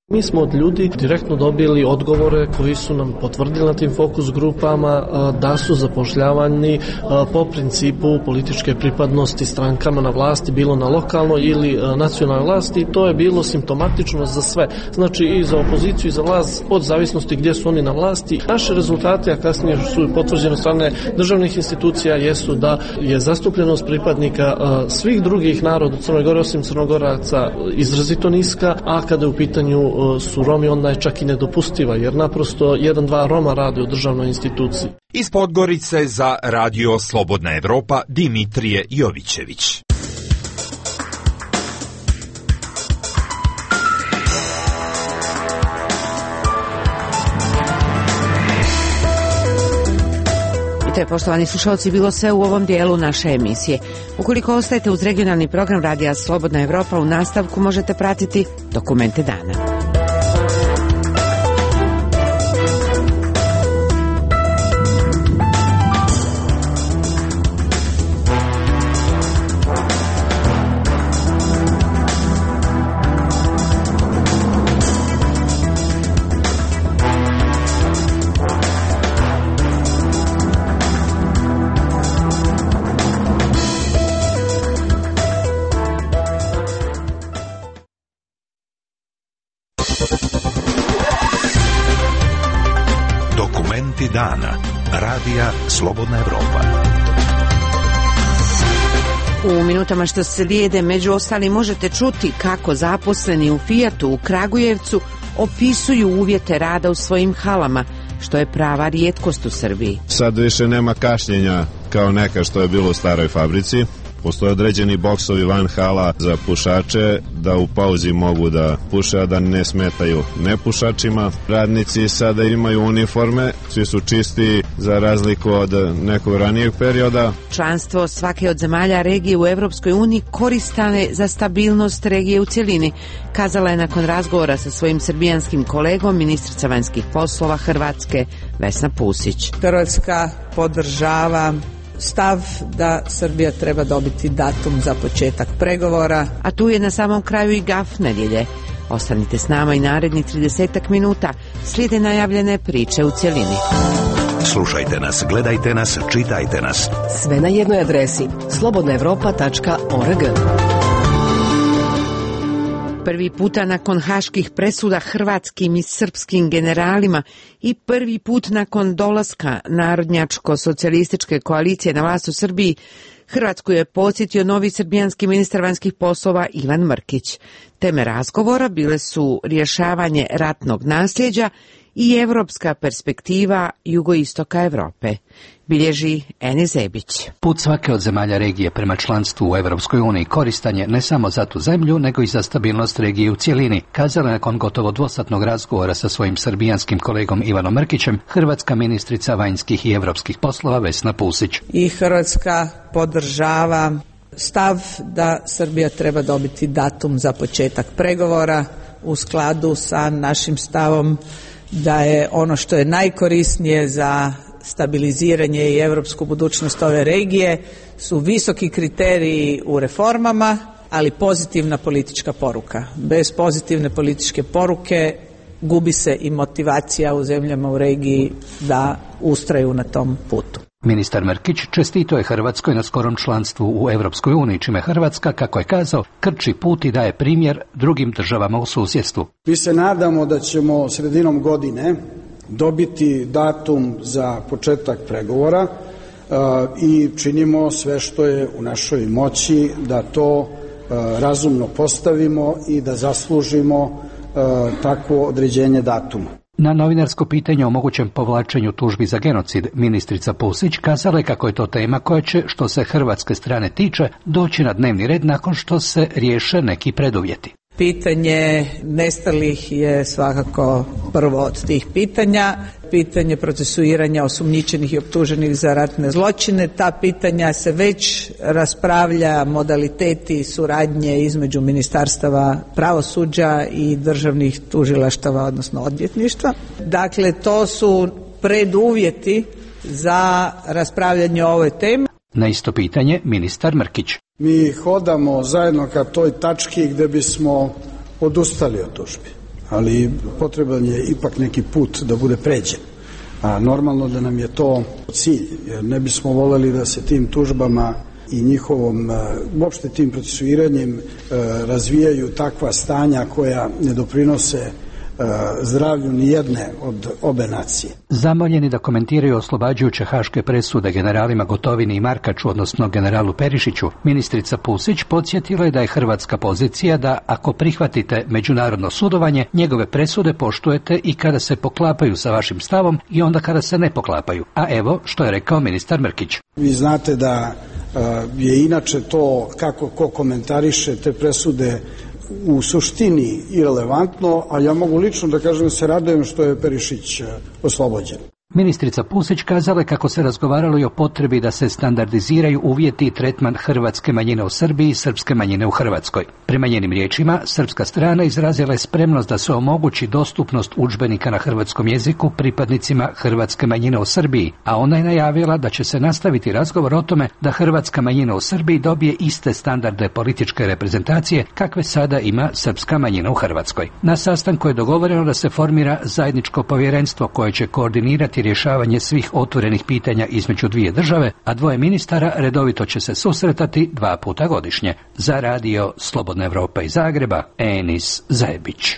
Mi smo od ljudi direktno dobili odgovore koji su nam potvrdili na tim fokus grupama da su zapošljavani po principu političke pripadnosti strankama na vlasti, bilo na lokalnoj ili nacionalnoj vlasti, i to je bilo simptomatično za sve. Znači i za opoziciju i za vlast, od zavisnosti gdje su oni na vlasti. Naše rezultate, a kasnije su potvrđene od strane državnih institucija, jesu da je zastupljenost pripadnika svih drugih naroda u Crnoj Gori osim Crnogoraca izrazito niska, a kada je u pitanju su Romi, onda je čak i nedopustiva, jer naprosto jedan, dva Roma rade u državnoj instituciji. Iz Podgorice za Radio Slobodna Evropa Dimitrije Jovićević. To je, poštovani slušalci, bilo sve u ovom dijelu naše emisije. Ukoliko ostajete uz regionalni program Radija Slobodna Evropa, u nastavku možete pratiti Dokumente dana. Dana. Radija Slobodna Evropa. U minutama što se slijede, među ostalim, možete čuti kako zaposleni u Fijatu u Kragujevcu opisuju uvjete rada u svojim halama, što je prava rijetkost u Srbiji. Sad više nema kašnjenja kao neka što je bilo u staroj fabrici. Postoje određeni boksovi van hala za pušače da u pauzi mogu da puše, a da ne smetaju nepušačima. Radnici sada imaju uniforme, svi su čisti za razliku od nekog ranijeg perioda. Članstvo svake od zemalja regije u Evropskoj uniji koristan je za stabilnost regije u cjelini, kazala je nakon razgovora sa svojim srbijanskim kolegom ministrica vanjskih poslova Hrvatske Vesna Pusić. Hrvatska podržava stav da Srbija treba dobiti datum za početak pregovora. A tu je na samom kraju i gaf nedjelje. Ostanite s nama i narednih tridesetak minuta. Slijede najavljene priče u cjelini. Slušajte nas, gledajte nas, čitajte nas. Sve na jednoj adresi slobodna evropa tačka org. Prvi puta nakon haških presuda hrvatskim i srpskim generalima i prvi put nakon dolaska narodnjačko-socijalističke koalicije na vlast u Srbiji, Hrvatsku je podsjetio novi srbijanski ministar vanjskih poslova Ivan Mrkić. Teme razgovora bile su rješavanje ratnog nasljeđa i evropska perspektiva jugoistoka Europe, bilježi Ene Zebić. Put svake od zemalja regije prema članstvu u Evropskoj uniji koristan je ne samo za tu zemlju, nego i za stabilnost regije u cjelini, kazala nakon gotovo dvosatnog razgovora sa svojim srbijanskim kolegom Ivanom Mrkićem hrvatska ministrica vanjskih i evropskih poslova Vesna Pusić. I Hrvatska podržava stav da Srbija treba dobiti datum za početak pregovora u skladu sa našim stavom da je ono što je najkorisnije za stabiliziranje i europsku budućnost ove regije su visoki kriteriji u reformama, ali pozitivna politička poruka. Bez pozitivne političke poruke gubi se i motivacija u zemljama u regiji da ustraju na tom putu. Ministar Mrkić čestito je Hrvatskoj na skorom članstvu u Evropskoj uniji, čime Hrvatska, kako je kazao, krči put i daje primjer drugim državama u susjedstvu. Mi se nadamo da ćemo sredinom godine dobiti datum za početak pregovora uh, i činimo sve što je u našoj moći da to uh, razumno postavimo i da zaslužimo uh, takvo određenje datuma. Na novinarsko pitanje o mogućem povlačenju tužbi za genocid, ministrica Pusić kazala je kako je to tema koja će, što se hrvatske strane tiče, doći na dnevni red nakon što se riješe neki preduvjeti. Pitanje nestalih je svakako prvo od tih pitanja. Pitanje procesuiranja osumnjičenih i optuženih za ratne zločine. Ta pitanja se već raspravlja, modaliteti suradnje između ministarstava pravosuđa i državnih tužilaštava, odnosno odvjetništva. Dakle, to su preduvjeti za raspravljanje o ovoj temi. Na isto pitanje ministar Mrkić. Mi hodamo zajedno ka toj tački gdje bismo odustali od tužbi. ali potreban je ipak neki put da bude pređen. A normalno da nam je to cilj, jer ne bismo voljeli da se tim tužbama i njihovom, uopšte tim procesuiranjem, razvijaju takva stanja koja ne doprinose zdravlju ni jedne od obe nacije. Zamoljeni da komentiraju oslobađajuće haške presude generalima Gotovini i Markaču, odnosno generalu Perišiću, ministrica Pusić podsjetila je da je hrvatska pozicija da ako prihvatite međunarodno sudovanje, njegove presude poštujete i kada se poklapaju sa vašim stavom i onda kada se ne poklapaju. A evo što je rekao ministar Mrkić. Vi znate da je inače to kako ko komentariše te presude u suštini irelevantno, a ja mogu lično da kažem da se radujem što je Perišić oslobođen. Ministrica Pusić kazala kako se razgovaralo i o potrebi da se standardiziraju uvjeti i tretman hrvatske manjine u Srbiji i srpske manjine u Hrvatskoj. Prema njenim riječima, srpska strana izrazila je spremnost da se omogući dostupnost udžbenika na hrvatskom jeziku pripadnicima hrvatske manjine u Srbiji, a ona je najavila da će se nastaviti razgovor o tome da hrvatska manjina u Srbiji dobije iste standarde političke reprezentacije kakve sada ima srpska manjina u Hrvatskoj. Na sastanku je dogovoreno da se formira zajedničko povjerenstvo koje će koordinirati rješavanje svih otvorenih pitanja između dvije države, a dvoje ministara redovito će se susretati dva puta godišnje. Za radio Slobodna Evropa iz Zagreba, Enis Zajebić.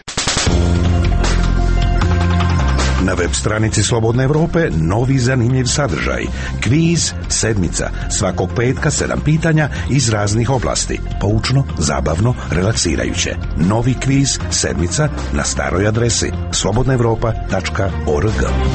Na web stranici Slobodne Evrope novi zanimljiv sadržaj. Kviz sedmica. Svakog petka sedam pitanja iz raznih oblasti. Poučno, zabavno, relaksirajuće. Novi kviz sedmica na staroj adresi slobodna evropa tačka org.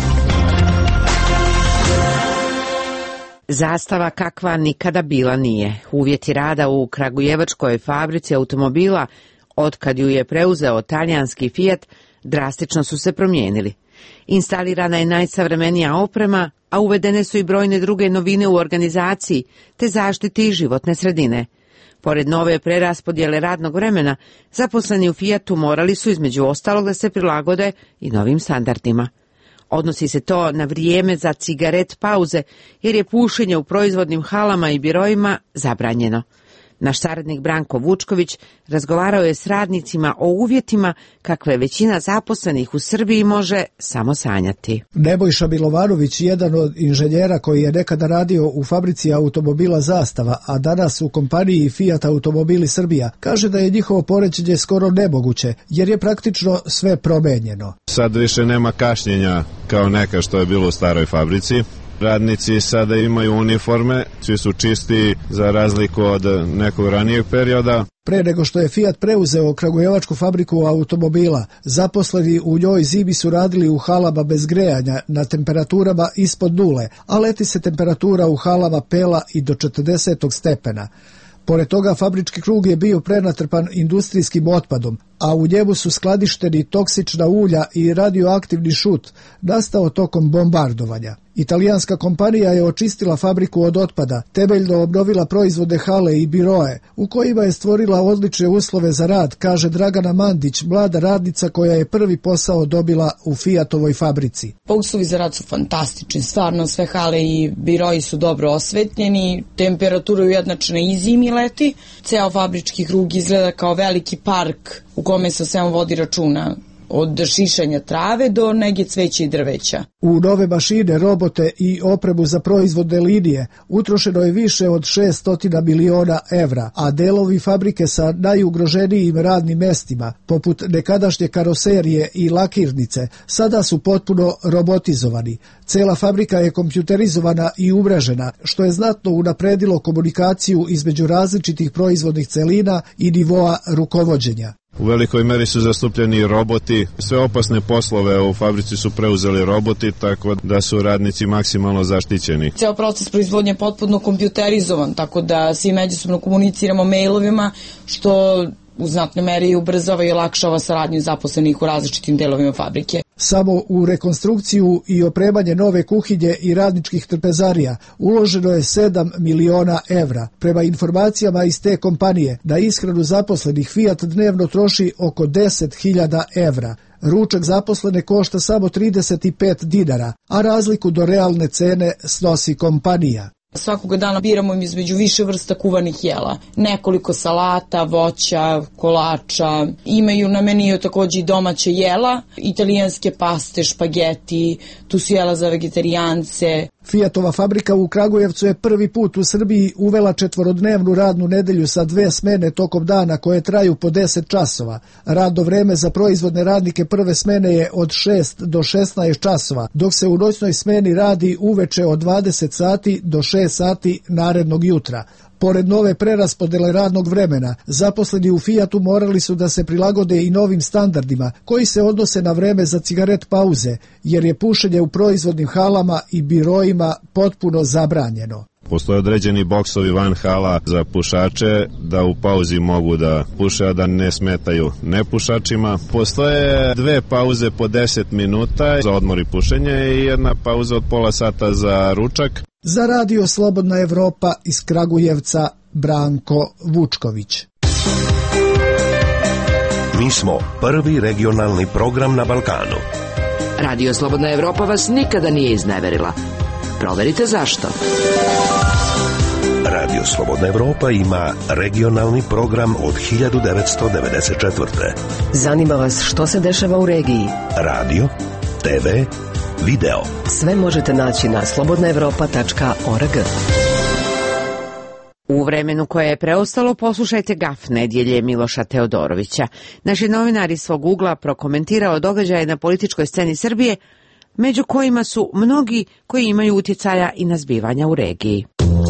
Zastava kakva nikada bila nije. Uvjeti rada u kragujevačkoj fabrici automobila, otkad ju je preuzeo talijanski Fiat, drastično su se promijenili. Instalirana je najsavremenija oprema, a uvedene su i brojne druge novine u organizaciji te zaštiti životne sredine. Pored nove preraspodjele radnog vremena, zaposleni u Fiatu morali su između ostalog da se prilagode i novim standardima. Odnosi se to na vrijeme za cigaret pauze, jer je pušenje u proizvodnim halama i biroima zabranjeno. Naš saradnik Branko Vučković razgovarao je s radnicima o uvjetima kakve većina zaposlenih u Srbiji može samo sanjati. Nebojša Milovanović, jedan od inženjera koji je nekada radio u fabrici automobila Zastava, a danas u kompaniji Fiat Automobili Srbija, kaže da je njihovo poređenje skoro nemoguće, jer je praktično sve promenjeno. Sad više nema kašnjenja kao neka što je bilo u staroj fabrici. Radnici sada imaju uniforme, svi su čisti za razliku od nekog ranijeg perioda. Pre nego što je Fiat preuzeo kragujevačku fabriku automobila, zaposleni u njoj zimi su radili u halama bez grejanja na temperaturama ispod nule, a leti se temperatura u halama pela i do četrdeset stepena. Pored toga, fabrički krug je bio prenatrpan industrijskim otpadom, a u njemu su skladišteni toksična ulja i radioaktivni šut, nastao tokom bombardovanja. Italijanska kompanija je očistila fabriku od otpada, temeljno obnovila proizvodne hale i biroe, u kojima je stvorila odlične uslove za rad, kaže Dragana Mandić, mlada radnica koja je prvi posao dobila u Fiatovoj fabrici. Uslovi za rad su fantastični, stvarno sve hale i biroji su dobro osvetljeni, temperatura je ujednačena i zimi i leti, ceo fabrički krug izgleda kao veliki park u kome se svemu vodi računa, od šišanja trave do nege cveća i drveća. U nove mašine, robote i opremu za proizvodne linije utrošeno je više od šesto miliona evra, a delovi fabrike sa najugroženijim radnim mestima, poput nekadašnje karoserije i lakirnice, sada su potpuno robotizovani. Cela fabrika je kompjuterizovana i umrežena, što je znatno unapredilo komunikaciju između različitih proizvodnih celina i nivoa rukovođenja. U velikoj meri su zastupljeni roboti, sve opasne poslove u fabrici su preuzeli roboti, tako da su radnici maksimalno zaštićeni. Ceo proces proizvodnje je potpuno kompjuterizovan, tako da svi međusobno komuniciramo mailovima, što u znatnoj meri ubrzava i olakšava saradnju zaposlenih u različitim delovima fabrike. Samo u rekonstrukciju i opremanje nove kuhinje i radničkih trpezarija uloženo je sedam miliona evra. Prema informacijama iz te kompanije, na ishranu zaposlenih Fiat dnevno troši oko deset hiljada evra. Ručak zaposlene košta samo trideset pet dinara, a razliku do realne cene snosi kompanija. Svakoga dana biramo između više vrsta kuvanih jela. Nekoliko salata, voća, kolača. Imaju na meniju takođe i domaće jela, italijanske paste, špageti, tu su jela za vegetarijance. Fiatova fabrika u Kragujevcu je prvi put u Srbiji uvela četvorodnevnu radnu nedelju sa dve smene tokom dana koje traju po deset časova. Radno vreme za proizvodne radnike prve smene je od šest do šesnaest časova, dok se u noćnoj smeni radi uveče od dvadeset sati do šest sati narednog jutra. Pored nove preraspodele radnog vremena, zaposleni u Fiatu morali su da se prilagode i novim standardima koji se odnose na vreme za cigaret pauze, jer je pušenje u proizvodnim halama i biroima potpuno zabranjeno. Postoje određeni boksovi van hala za pušače da u pauzi mogu da puše, a da ne smetaju nepušačima. Postoje dve pauze po deset minuta za odmor i pušenje i jedna pauza od pola sata za ručak. Za radio Slobodna Evropa iz Kragujevca, Branko Vučković. Mi smo prvi regionalni program na Balkanu. Radio Slobodna Evropa vas nikada nije izneverila. Proverite zašto. Radio Slobodna Evropa ima regionalni program od hiljadu devetsto devedeset četvrte. Zanima vas što se dešava u regiji? Radio, te ve, video. Sve možete naći na slobodna evropa tačka org. U vremenu koje je preostalo poslušajte Gaf nedjelje Miloša Teodorovića. Naši novinar iz svog ugla prokomentirao događaje na političkoj sceni Srbije, među kojima su mnogi koji imaju utjecaja i na zbivanja u regiji.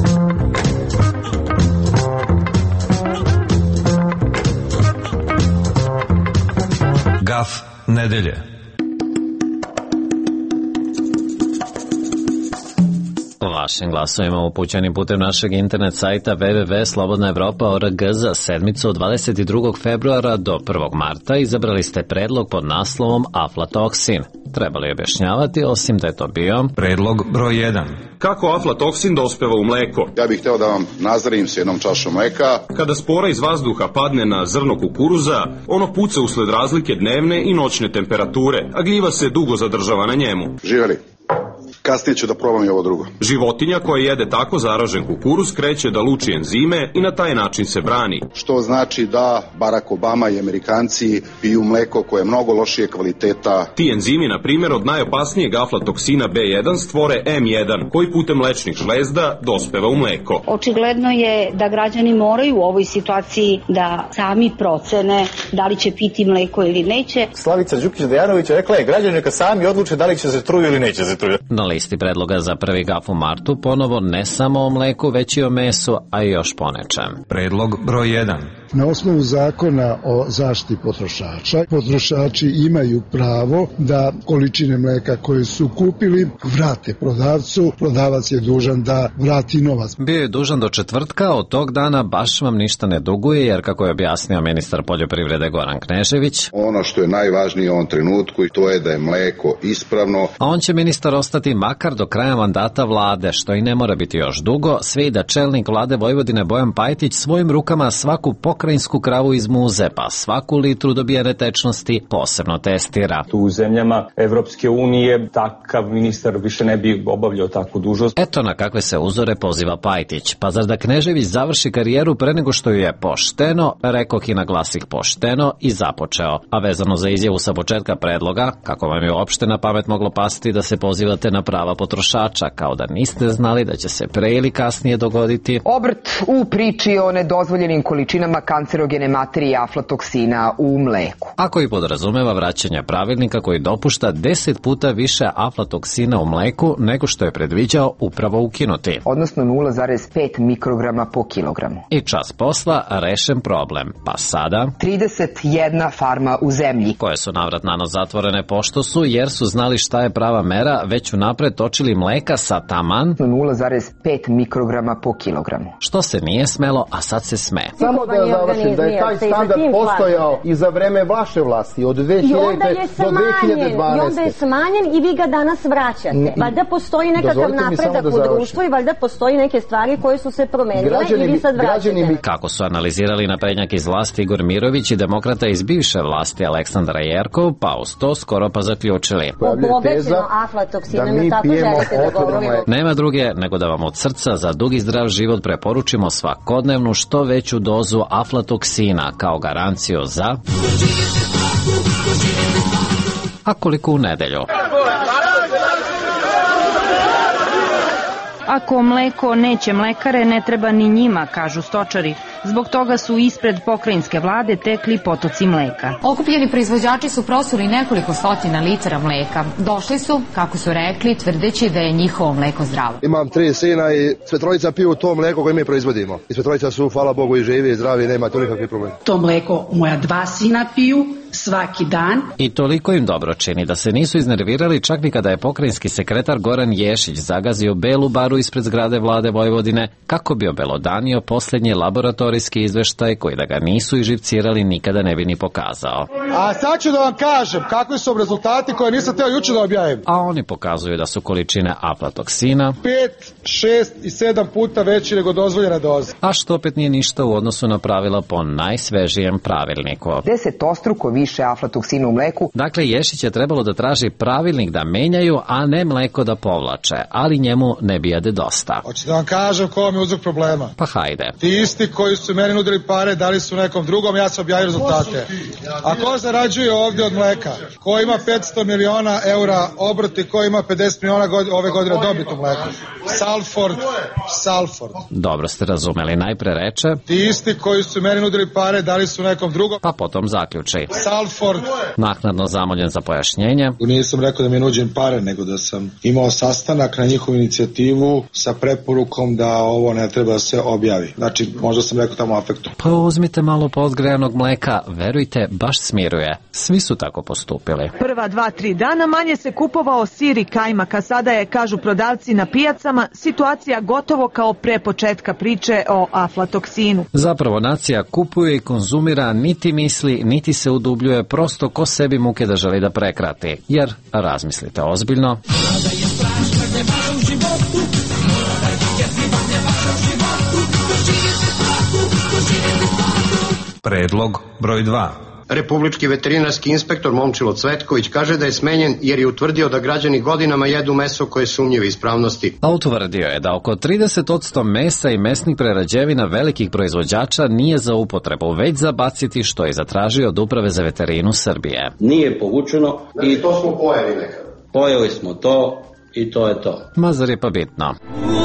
Gaf nedelje. Vašim glasovima upućenim putem našeg internet sajta w w w tačka slobodna evropa tačka org za sedmicu od dvadeset drugog februara do prvog marta izabrali ste predlog pod naslovom aflatoksin. Treba li objašnjavati, osim da je to bio predlog broj jedan. Kako aflatoksin dospeva u mleko? Ja bih hteo da vam nazdarim s jednom čašom mleka. Kada spora iz vazduha padne na zrno kukuruza, ono puca usled razlike dnevne i noćne temperature, a gljiva se dugo zadržava na njemu. Živeli. Kasnije ću da probam i ovo drugo. Životinja koja jede tako zaražen kukuruz kreće da luči enzime i na taj način se brani. Što znači da Barack Obama i Amerikanci piju mleko koje je mnogo lošije kvaliteta. Ti enzimi, na primjer, od najopasnijeg aflatoksina be jedan stvore em jedan, koji putem mlečnih žlezda dospeva u mleko. Očigledno je da građani moraju u ovoj situaciji da sami procene da li će piti mleko ili neće. Slavica Đukić-Dejanović rekla je građani neka sami odluče da li će se truju ili neće se truju. Na listi predloga za prvi Gaf u martu ponovo ne samo o mleku, već i o mesu, a i još ponečem. Predlog broj jedan. Na osnovu zakona o zaštiti potrošača, potrošači imaju pravo da količine mleka koje su kupili vrate prodavcu, prodavac je dužan da vrati novac. Bio je dužan do četvrtka, od tog dana baš vam ništa ne duguje, jer kako je objasnio ministar poljoprivrede Goran Knežević, ono što je najvažnije u ovom trenutku i to je da je mleko ispravno. A on će ministar ostati makar do kraja mandata vlade, što i ne mora biti još dugo, sve i da čelnik vlade Vojvodine Bojan Pajtić svojim rukama svaku pokrajinsku kravu iz muze, pa svaku litru dobijene tečnosti posebno testira. Tu u zemljama Evropske unije takav ministar više ne bi obavljao takvu dužnost. Eto na kakve se uzore poziva Pajtić. Pa zar da Knežević završi karijeru pre nego što ju je pošteno, rekoh i na glasih pošteno, i započeo. A vezano za izjavu sa početka predloga, kako vam je uopšte na pamet moglo pasti da se pozivate na prava potrošača, kao da niste znali da će se pre ili kasnije dogoditi obrt u priči o nedozvoljenim količinama kancerogene materije aflatoksina u mleku. Ako i podrazumeva vraćanje pravilnika koji dopušta deset puta više aflatoksina u mleku nego što je predviđao upravo ukinuti. Odnosno nula zarez pet mikrograma po kilogramu. I čas posla rešen problem. Pa sada trideset jedna farma u zemlji, koje su navrat nanos zatvorene pošto su, jer su znali šta je prava mera, već unapred točili mleka sa taman nula zarez pet mikrograma po kilogramu. Što se nije smelo, a sad se sme. Samo da završim, da je taj standard postojao i za vreme vaše vlasti od dve hiljadite do dve hiljade dvanaeste. I onda je smanjen i vi ga danas vraćate. Valjda postoji nekakav napredak u društvu i valjda postoji neke stvari koje su se promenile građani, i vi sad vraćate. Bi... Kako su analizirali naprednjak iz vlasti Igor Mirović i demokrata iz bivše vlasti Aleksandar Jerkov, pa uz to skoro pa zaključili. Obogaćeno aflatoksinom, tako želite da govorimo. Nema druge nego da vam od srca za dug i zdrav život preporučimo svakodnevnu što veću dozu aflatoksina kao garanciju za... A koliko u nedelju? Ako mleko neće mlekare, ne treba ni njima, kažu stočari. Zbog toga su ispred pokrajinske vlade tekli potoci mleka. Okupljeni proizvođači su prosuli nekoliko stotina litara mleka. Došli su, kako su rekli, tvrdeći da je njihovo mleko zdravo. Imam tri sina i sve trojica piju to mleko koje mi proizvodimo. I sve trojica su, hvala Bogu, i živi i zdravi, nema tu nikakvih problema. To mleko moja dva sina piju svaki dan. I toliko im dobro čini da se nisu iznervirali čak ni kada je pokrajinski sekretar Goran Ješić zagazio belu baru ispred zgrade vlade Vojvodine kako bi obelodanio posljednji laboratorijski izveštaj koji da ga nisu iživcirali nikada ne bi ni pokazao. A sad ću da vam kažem kakvi su rezultati koje nisam teo juče da objavim. A oni pokazuju da su količine aflatoksina pet, šest i sedam puta veći nego dozvoljena doza. A što opet nije ništa u odnosu na pravila po najsvežijem pravilniku. Desetostruko više aflatoksina u mleku. Dakle, Ješić je trebalo da traži pravilnik da menjaju, a ne mleko da povlače, ali njemu ne bijade dosta. Hoćete da vam kažem ko vam je uzrok problema? Pa hajde. Ti isti koji su meni nudili pare, dali su nekom drugom, ja sam objavio rezultate. A ko zarađuje ovdje od mleka? Ko ima petsto miliona eura obrti, ko ima pedeset miliona god, ove godine dobit u mleku? Salford, Salford. Dobro ste razumeli, najpre reče. Ti isti koji su meni nudili pare, dali su nekom drugom. Pa potom zaključi. Salford. Naknadno zamoljen za pojašnjenje. Nisam rekao da mi nuđem pare, nego da sam imao sastanak na njihovu inicijativu sa preporukom da ovo ne treba da se objavi. Znači, možda sam rekao tamo afektu. Pa uzmite malo pozgrejanog mleka, verujte, baš smiruje. Svi su tako postupili. Prva dva, tri dana manje se kupovao sir i kajmak, a sada je, kažu prodavci na pijacama, situacija gotovo kao pre početka priče o aflatoksinu. Zapravo nacija kupuje i konzumira, niti misli, niti se udubljuje, prosto ko sebi muke da želi da prekrati. Jer, razmislite ozbiljno, predlog broj dva. Republički veterinarski inspektor Momčilo Cvetković kaže da je smenjen jer je utvrdio da građani godinama jedu meso koje sumnjive ispravnosti. A utvrdio je da oko trideset posto mesa i mesnih prerađevina velikih proizvođača nije za upotrebu, već za baciti, što je zatražio od Uprave za veterinu Srbije. Nije povučeno i to smo pojeli nekad. Pojeli smo to i to je to. Mazar je pa bitno.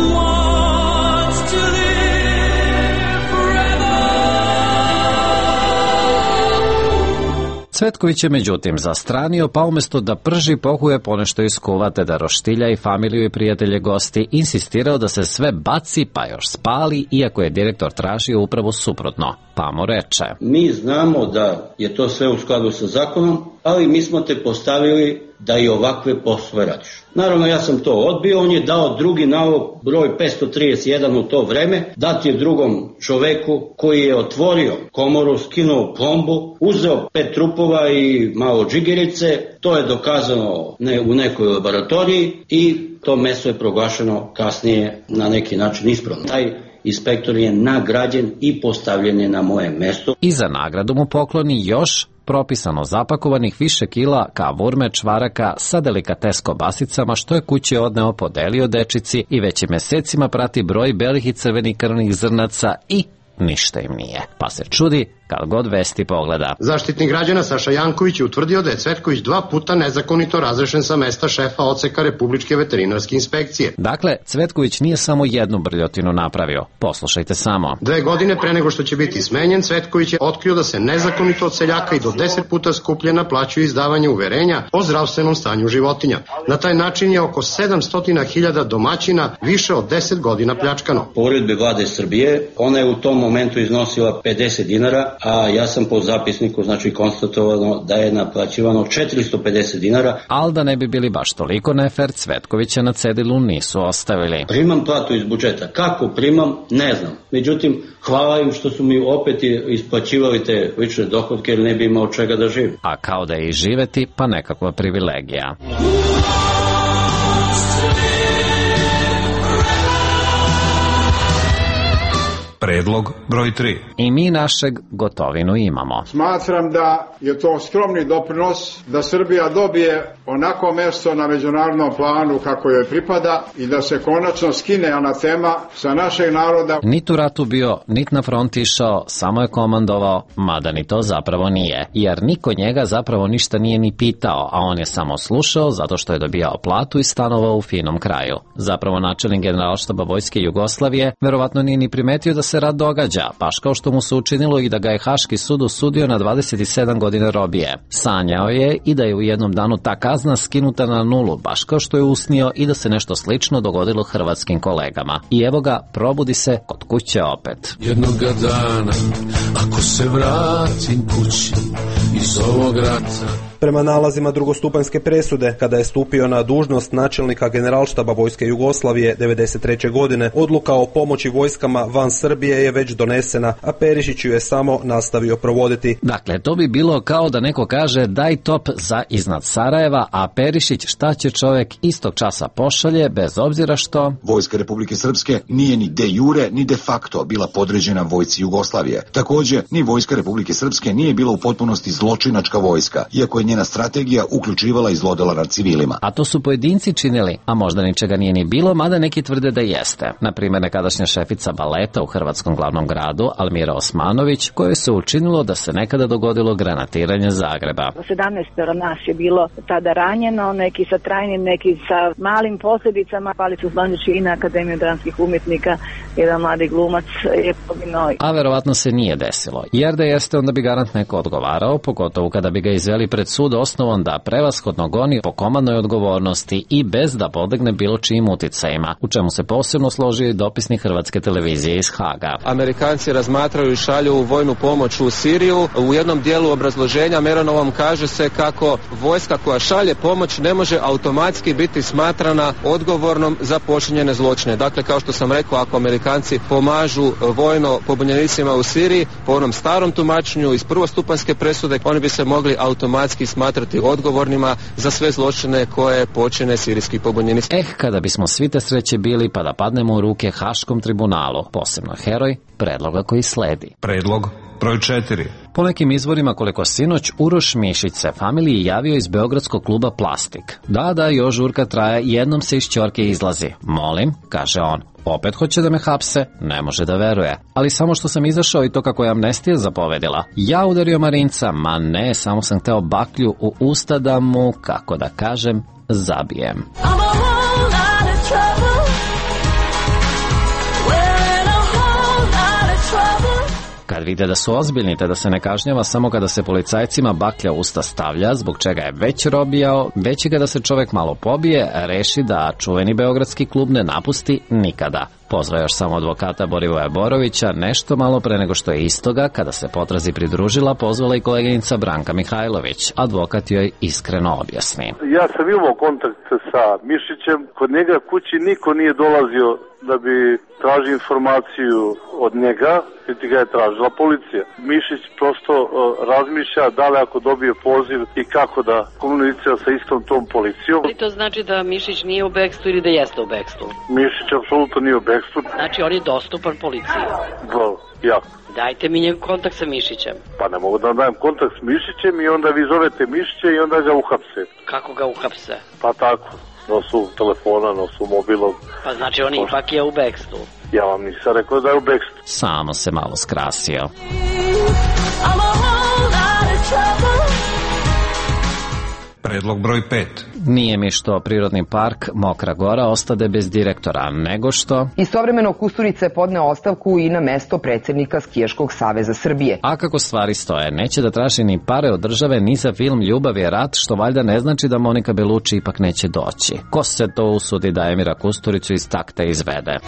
Cvetković je međutim zastranio, pa umjesto da prži pohuje ponešto iskuva te da roštilja i familiju i prijatelje gosti, insistirao da se sve baci pa još spali, iako je direktor tražio upravo suprotno. Pa mu reče: mi znamo da je to sve u skladu sa zakonom, ali mi smo te postavili da i ovakve poslove radiš. Naravno, ja sam to odbio, on je dao drugi nalog, broj petsto trideset jedan u to vreme, dat je drugom čoveku koji je otvorio komoru, skinuo plombu, uzeo pet trupova i malo džigerice, to je dokazano ne, u nekoj laboratoriji i to meso je proglašeno kasnije na neki način ispravno. Taj inspektor je nagrađen i postavljen je na moje mesto. I za nagradu mu pokloni još propisano zapakovanih više kila kavurme čvaraka sa delikatesko basicama, što je kući odneo, podelio dečici i već je mesecima prati broj belih i crvenih krvnih zrnaca i ništa im nije. Pa se čudi kad god vesti pogleda. Zaštitnik građana Saša Janković je utvrdio da je Cvetković dva puta nezakonito razrešen sa mesta šefa odseka Republičke veterinarske inspekcije. Dakle, Cvetković nije samo jednu brljotinu napravio. Poslušajte samo. Dve godine pre nego što će biti smenjen, Cvetković je otkrio da se nezakonito od seljaka i do deset puta skuplje naplaćuju izdavanje uverenja o zdravstvenom stanju životinja. Na taj način je oko sedamsto hiljada domaćina više od deset godina pljačkano. Po uredbi vlade Srbije, ona je u tom momentu iznosila pedeset dinara, a ja sam po zapisniku znači konstatovano da je naplaćivano četiristo pedeset dinara. Al da ne bi bili baš toliko nefer, Cvetkovića na cedilu nisu ostavili. Primam platu iz budžeta. Kako primam, ne znam. Međutim, hvala im što su mi opet isplaćivali te lične dohodke jer ne bi imao čega da živim. A kao da je i živeti, pa nekakva privilegija. Predlog broj tri. I mi našeg Gotovinu imamo. Smatram da je to skromni doprinos da Srbija dobije onako mesto na međunarodnom planu kako joj pripada i da se konačno skine anatema sa našeg naroda. Nit u ratu bio, nit na front išao, samo je komandovao, mada ni to zapravo nije, jer niko njega zapravo ništa nije ni pitao, a on je samo slušao zato što je dobijao platu i stanovao u finom kraju. Zapravo načelnik Generalštaba Vojske Jugoslavije verovatno nije ni primetio da se rat događa, baš kao što mu se učinilo i da ga je Haški sud osudio na dvadeset sedam godina robije. Sanjao je i da je u jednom danu ta kazna skinuta na nulu, baš kao što je usnio i da se nešto slično dogodilo hrvatskim kolegama. I evo ga, probudi se kod kuće opet. Jednoga dana, ako se vratim kući iz ovog rata. Prema nalazima drugostupanjske presude, kada je stupio na dužnost načelnika Generalštaba Vojske Jugoslavije devedeset treće godine, odluka o pomoći vojskama van Srbije je već donesena, a Perišić ju je samo nastavio provoditi. Dakle, to bi bilo kao da neko kaže daj top za iznad Sarajeva, a Perišić šta će čovjek istog časa pošalje, bez obzira što... Vojska Republike Srpske nije ni de jure, ni de facto bila podređena vojsci Jugoslavije. Također, ni Vojska Republike Srpske nije bila u potpunosti zločinačka vojska, iako je njena strategija uključivala i zlodela nad civilima. A to su pojedinci činili, a možda ničega nije ni bilo, mada neki tvrde da jeste. Na primjer, nekadašnja šefica baleta u hrvatskom glavnom gradu, Almira Osmanović, kojoj se učinilo da se nekada dogodilo granatiranje Zagreba. sedamnaest nas je bilo tada ranjeno, neki sa trajnim, neki sa malim posljedicama. Pali su zvaniči i na Akademiju dramskih umjetnika, jedan mladi glumac je poginuo. A verovatno se nije desilo, jer da jeste onda bi garant neko odgovarao, pogotovo kada bi ga izveli pred sud osnovom da prevashodno goni po komandnoj odgovornosti i bez da podegne bilo čijim uticajima, u čemu se posebno složio i dopisnik Hrvatske televizije iz Haga. Amerikanci razmatraju i šalju vojnu pomoć u Siriju. U jednom dijelu obrazloženja Meranovom kaže se kako vojska koja šalje pomoć ne može automatski biti smatrana odgovornom za počinjene zločine. Dakle, kao što sam rekao, ako Amerikanci pomažu vojno pobunjenicima u Siriji, po onom starom tumačenju iz prvostupanjske presude, oni bi se mogli automatski smatrati odgovornima za sve zločine koje počine sirijski pobunjenici. Eh, kada bismo svi te sreće bili pa da padnemo u ruke Haškom tribunalu, posebno heroj predloga koji sledi. Predlog broj četiri. Po nekim izvorima, koliko sinoć, Uroš Mišić se familiji javio iz beogradskog kluba Plastik. Da, da, još žurka traje, jednom se iz ćorke izlazi. Molim, kaže on. Opet hoće da me hapse? Ne može da veruje. Ali samo što sam izašao i to kako je amnestija zapovedila. Ja udario Marinca, ma ne, samo sam hteo baklju u usta da mu, kako da kažem, zabijem. Kad vide da su ozbiljni te da se ne kažnjava samo kada se policajcima baklja usta stavlja, zbog čega je već robijao, već i kada se čovek malo pobije, reši da čuveni beogradski klub ne napusti nikada. Pozvao još samo advokata Borivoja Borovića, nešto malo pre nego što je istoga, kada se potrazi pridružila, pozvala i koleginica Branka Mihajlović. Advokat joj iskreno objasni. Ja sam imao kontakt sa Mišićem, kod njega kući niko nije dolazio da bi tražio informaciju od njega, niti ga je tražila policija. Mišić prosto uh, razmišlja da li ako dobije poziv i kako da komunicira sa istom tom policijom. I to znači da Mišić nije u bekstvu ili da jeste u bekstvu? Mišić apsolutno nije u bekstvu. Znači on je dostupan policiji? Da, ja. Dajte mi njegov kontakt sa Mišićem. Pa ne mogu da dajem kontakt s Mišićem i onda vi zovete Mišića i onda ga uhapse. Kako ga uhapse? Pa tako. Nosu telefona, nosu mobilom. Pa znači on ipak je u bekstvu. Ja vam nisam rekao da je u bekstvu. Samo se malo skrasio. Predlog broj pet. Nije mi što prirodni park Mokra Gora ostade bez direktora, nego što... Istovremeno Kusturica je podneo ostavku i na mesto predsjednika Skijaškog saveza Srbije. A kako stvari stoje, neće da traži ni pare od države ni za film Ljubav je rat, što valjda ne znači da Monika Belucci ipak neće doći. Ko se to usudi da Emira Kusturicu iz takta izvede?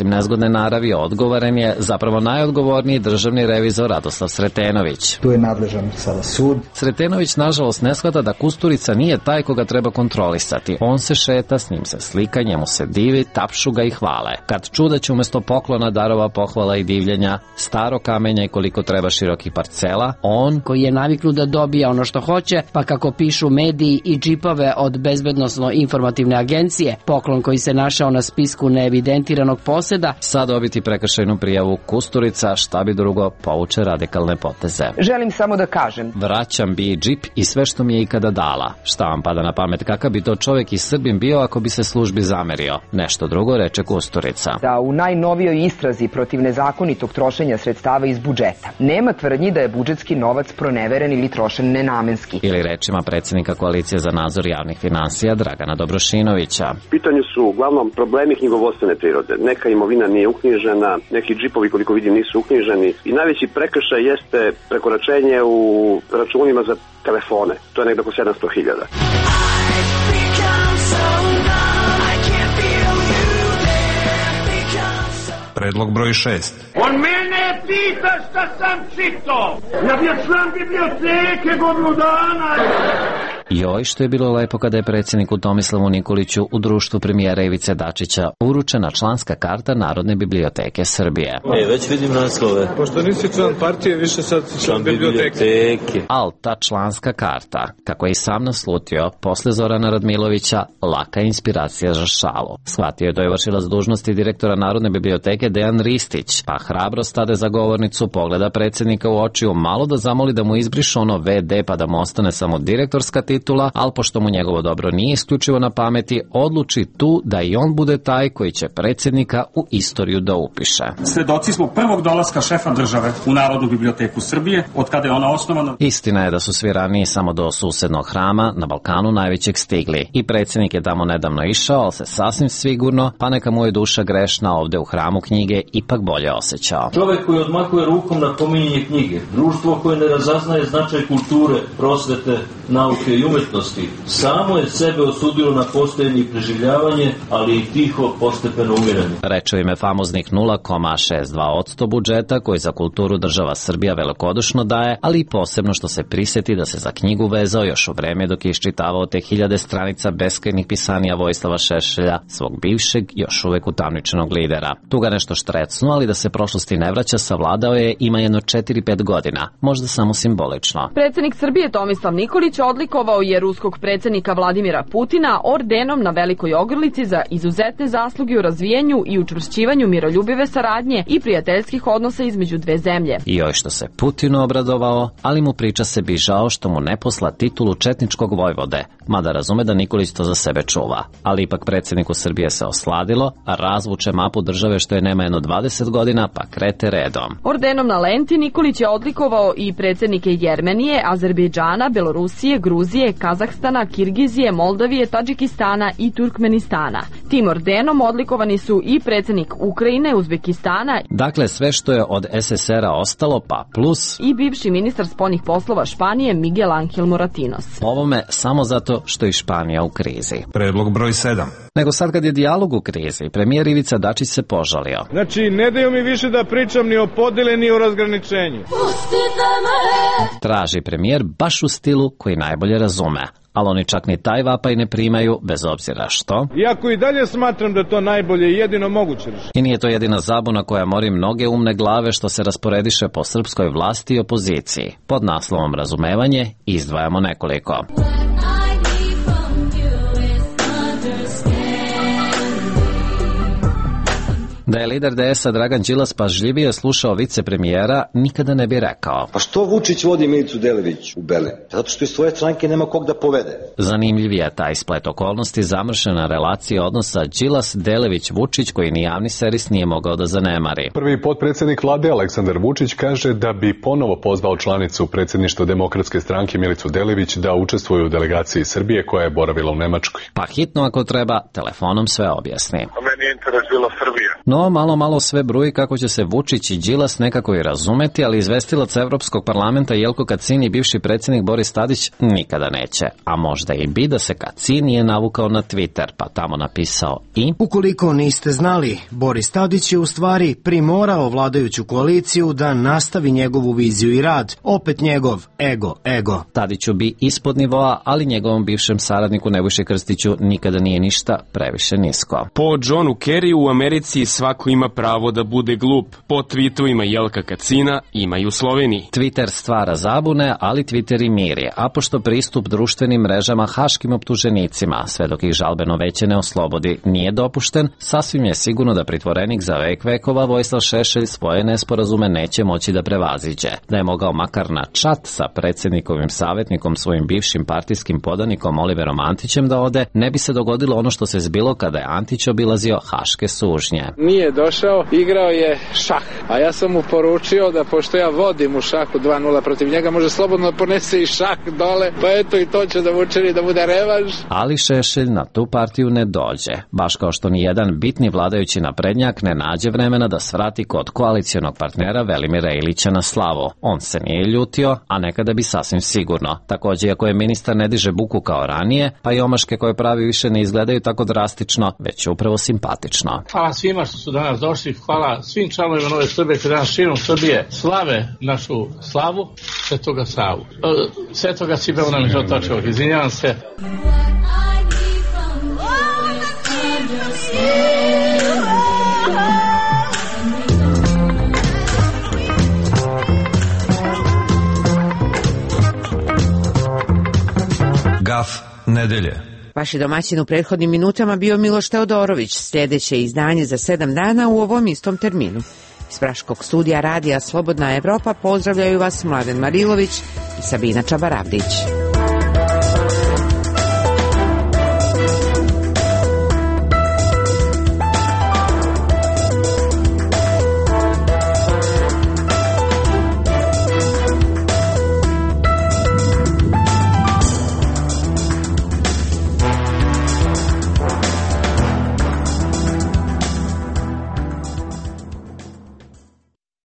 Osim nezgodne naravi, odgovoren je zapravo najodgovorniji državni revizor Radoslav Sretenović. Tu je nadležan sada sud. Sretenović nažalost ne shvata da Kusturica nije taj koga treba kontrolisati. On se šeta, s njim se slika, njemu se divi, tapšu ga i hvale. Kad čuda će umjesto poklona, darova, pohvala i divljenja, staro kamenja i koliko treba širokih parcela, on koji je naviknut da dobija ono što hoće, pa kako pišu mediji i džipove od bezbednosno-informativne agencije, poklon koji se našao na spisku neevidentiranog poseda, sad dobiti prekršajnu prijavu Kusturica, šta bi drugo, povuče radikalne poteze. Želim samo da kažem. Vraćam bi džip i sve što mi je ikada dala. Šta vam pada na pamet, kakav bi to čovjek i Srbin bio ako bi se službi zamerio? Nešto drugo, reče Kusturica. Da u najnovijoj istrazi protiv nezakonitog trošenja sredstava iz budžeta nema tvrdnji da je budžetski novac proneveren ili trošen nenamenski. Ili rečima predsjednika Koalicije za nadzor javnih finansija Dragana Dobrošinovića. Pitanju su uglavnom problemi knjigovodstvene prirode. Neka imovina nije uknjižena, neki džipovi koliko vidim nisu uknjiženi i najveći prekršaj jeste prekoračenje u računima za telefone. To je negdje oko sedamsto hiljada. Predlog broj šest. On mene pita šta sam čito. Ja bio član biblioteke godinu dana. Joj, što je bilo lepo kada je predsjedniku Tomislavu Nikoliću u društvu premijera Ivice Dačića uručena članska karta Narodne biblioteke Srbije. E, već vidim naslove. Pošto nisi član partije, više sad si član biblioteke. Al ta članska karta, kako je i sam naslutio, posle Zorana Radmilovića, laka inspiracija za šalu. Shvatio je to je vršilac dužnosti direktora Narodne biblioteke Dejan Ristić, pa hrabro stade za govornicu, pogleda predsjednika u očiju, malo da zamoli da mu izbriše ono ve de pa da mu ostane samo direktorska titula, ali pošto mu njegovo dobro nije isključivo na pameti, odluči tu da i on bude taj koji će predsjednika u istoriju da upiše. Svedoci smo prvog dolaska šefa države u Narodnu biblioteku Srbije, od kada je ona osnovana. Istina je da su svi raniji samo do susednog hrama na Balkanu najvećeg stigli. I predsjednik je tamo nedavno išao, ali se sasvim sigurno, pa neka mu je duša grešna ovde u hramu knjige, ipak bolje osjećao. Čovjek koji odmakuje rukom na pominjanje knjige, društvo koje ne razaznaje značaj kulture, prosvete, nauke i umetnosti, samo je sebe osudilo na postojanje i preživljavanje, ali i tiho postepeno umiranje. Reče ime famoznih nula zarez šezdeset dva posto budžeta koji za kulturu država Srbija velikodušno daje, ali i posebno što se prisjeti da se za knjigu vezao još u vreme dok je iščitavao te hiljade stranica beskrajnih pisanija Vojislava Šešelja, svog bivšeg, još uvek utamničenog lidera. Tu ga nešto štrecnu, ali da se prošlosti ne vraća, savladao je, ima jedno četiri pet godina, možda samo simbolično. Predsjednik Srbije Tomislav Nikolić odlikovao je ruskog predsjednika Vladimira Putina ordenom na Velikoj Ogrlici za izuzetne zasluge u razvijenju i učvršćivanju miroljubive saradnje i prijateljskih odnosa između dve zemlje. I joj što se Putinu obradovao, ali mu priča se bi žao što mu ne posla titulu četničkog vojvode, mada razume da Nikolić to za sebe čuva. Ali ipak predsjedniku Srbije se osladilo, a razvuče mapu države što je nema jedno dvadeset godina, pa krete redom. Ordenom na lenti Nikolić je odlikovao i predsjednike Jermenije, Azerbejdžana, Belorusije, Gruzije, Kazahstana, Kirgizije, Moldavije, Tadžikistana i Turkmenistana. Tim ordenom odlikovani su i predsjednik Ukrajine, Uzbekistana, dakle sve što je od es es era ostalo, pa plus i bivši ministar spoljnih poslova Španije Miguel Angel Moratinos. Ovome samo zato što je Španija u krizi. Predlog broj sedam. Nego sad kad je dijalog u krizi, premijer Ivica Dačić se požalio. Znači, ne daju mi više da pričam ni o podeli ni o razgraničenju. Pustite me! Traži premijer baš u stilu koji najbolje razume. Ali oni čak ni taj vapaj ne primaju, bez obzira što. Iako i dalje smatram da to najbolje i jedino moguće rešenje. I nije to jedina zabuna koja mori mnoge umne glave što se rasporediše po srpskoj vlasti i opoziciji. Pod naslovom razumevanje izdvajamo nekoliko. Da je lider de es a Dragan Đilas pažljivije slušao vicepremijera, nikada ne bi rekao. Pa što Vučić vodi Milicu Delević u Bele? Zato što iz svoje stranke nema kog da povede. Zanimljiv je taj splet okolnosti, zamršena relacija odnosa Đilas-Delević-Vučić koji ni javni servis nije mogao da zanemari. Prvi potpredsjednik vlade Aleksandar Vučić kaže da bi ponovo pozvao članicu predsjedništva Demokratske stranke Milicu Delević da učestvuje u delegaciji Srbije koja je boravila u Nemačkoj. Pa hitno ako treba, telefonom sve objasni. A meni je interes bila Srbija. No No, malo malo sve bruji kako će se Vučić i Đilas nekako i razumeti, ali izvestilac Evropskog parlamenta Jelko Kacin i bivši predsjednik Boris Tadić nikada neće. A možda i bi da se Kacin nije navukao na Twitter, pa tamo napisao i... Ukoliko niste znali, Boris Tadić je u stvari primorao vladajuću koaliciju da nastavi njegovu viziju i rad. Opet njegov ego, ego. Tadiću bi ispod nivoa, ali njegovom bivšem saradniku Nebojši Krstiću nikada nije ništa previše nisko. Po Johnu Kerryu u Americi svako ima pravo da bude glup. Po tweetovima Jelka Kacina ima i u Sloveniji. Twitter stvara zabune, ali Twitter i miri, a pošto pristup društvenim mrežama haškim optuženicima, sve dok ih žalbeno veće ne oslobodi, nije dopušten, sasvim je sigurno da pritvorenik za vek vekova Vojislav Šešelj svoje nesporazume neće moći da prevaziđe. Da je mogao makar na čat sa predsjednikovim savjetnikom, svojim bivšim partijskim podanikom Oliverom Antićem da ode, ne bi se dogodilo ono što se zbilo kada je Antić obilazio haške sužnje. Nije došao, igrao je šah, a ja sam mu poručio da pošto ja vodim u šahu dva nula protiv njega, može slobodno ponese i šah dole, pa eto i to će da učini da bude revanš. Ali Šešelj na tu partiju ne dođe, baš kao što ni jedan bitni vladajući naprednjak ne nađe vremena da svrati kod koalicijonog partnera Velimira Ilića na slavu. On se nije ljutio, a nekada bi sasvim sigurno. Također, iako je ministar ne diže buku kao ranije, pa i omaške koje pravi više ne izgledaju tako drastično, već upravo simpatično. Hvala svima što su danas došli, hvala svim članovima Nove Srbije koji danas širom Srbije slave našu slavu Svetoga Savu. Svetoga Sibela nam je otočevog, izvinjavam se. Gaf nedelje. Vaši domaćin u prethodnim minutama bio Miloš Teodorović. Sljedeće izdanje za sedam dana u ovom istom terminu. Iz Praškog studija radija Slobodna Evropa pozdravljaju vas Mladen Marilović i Sabina Čabaravdić.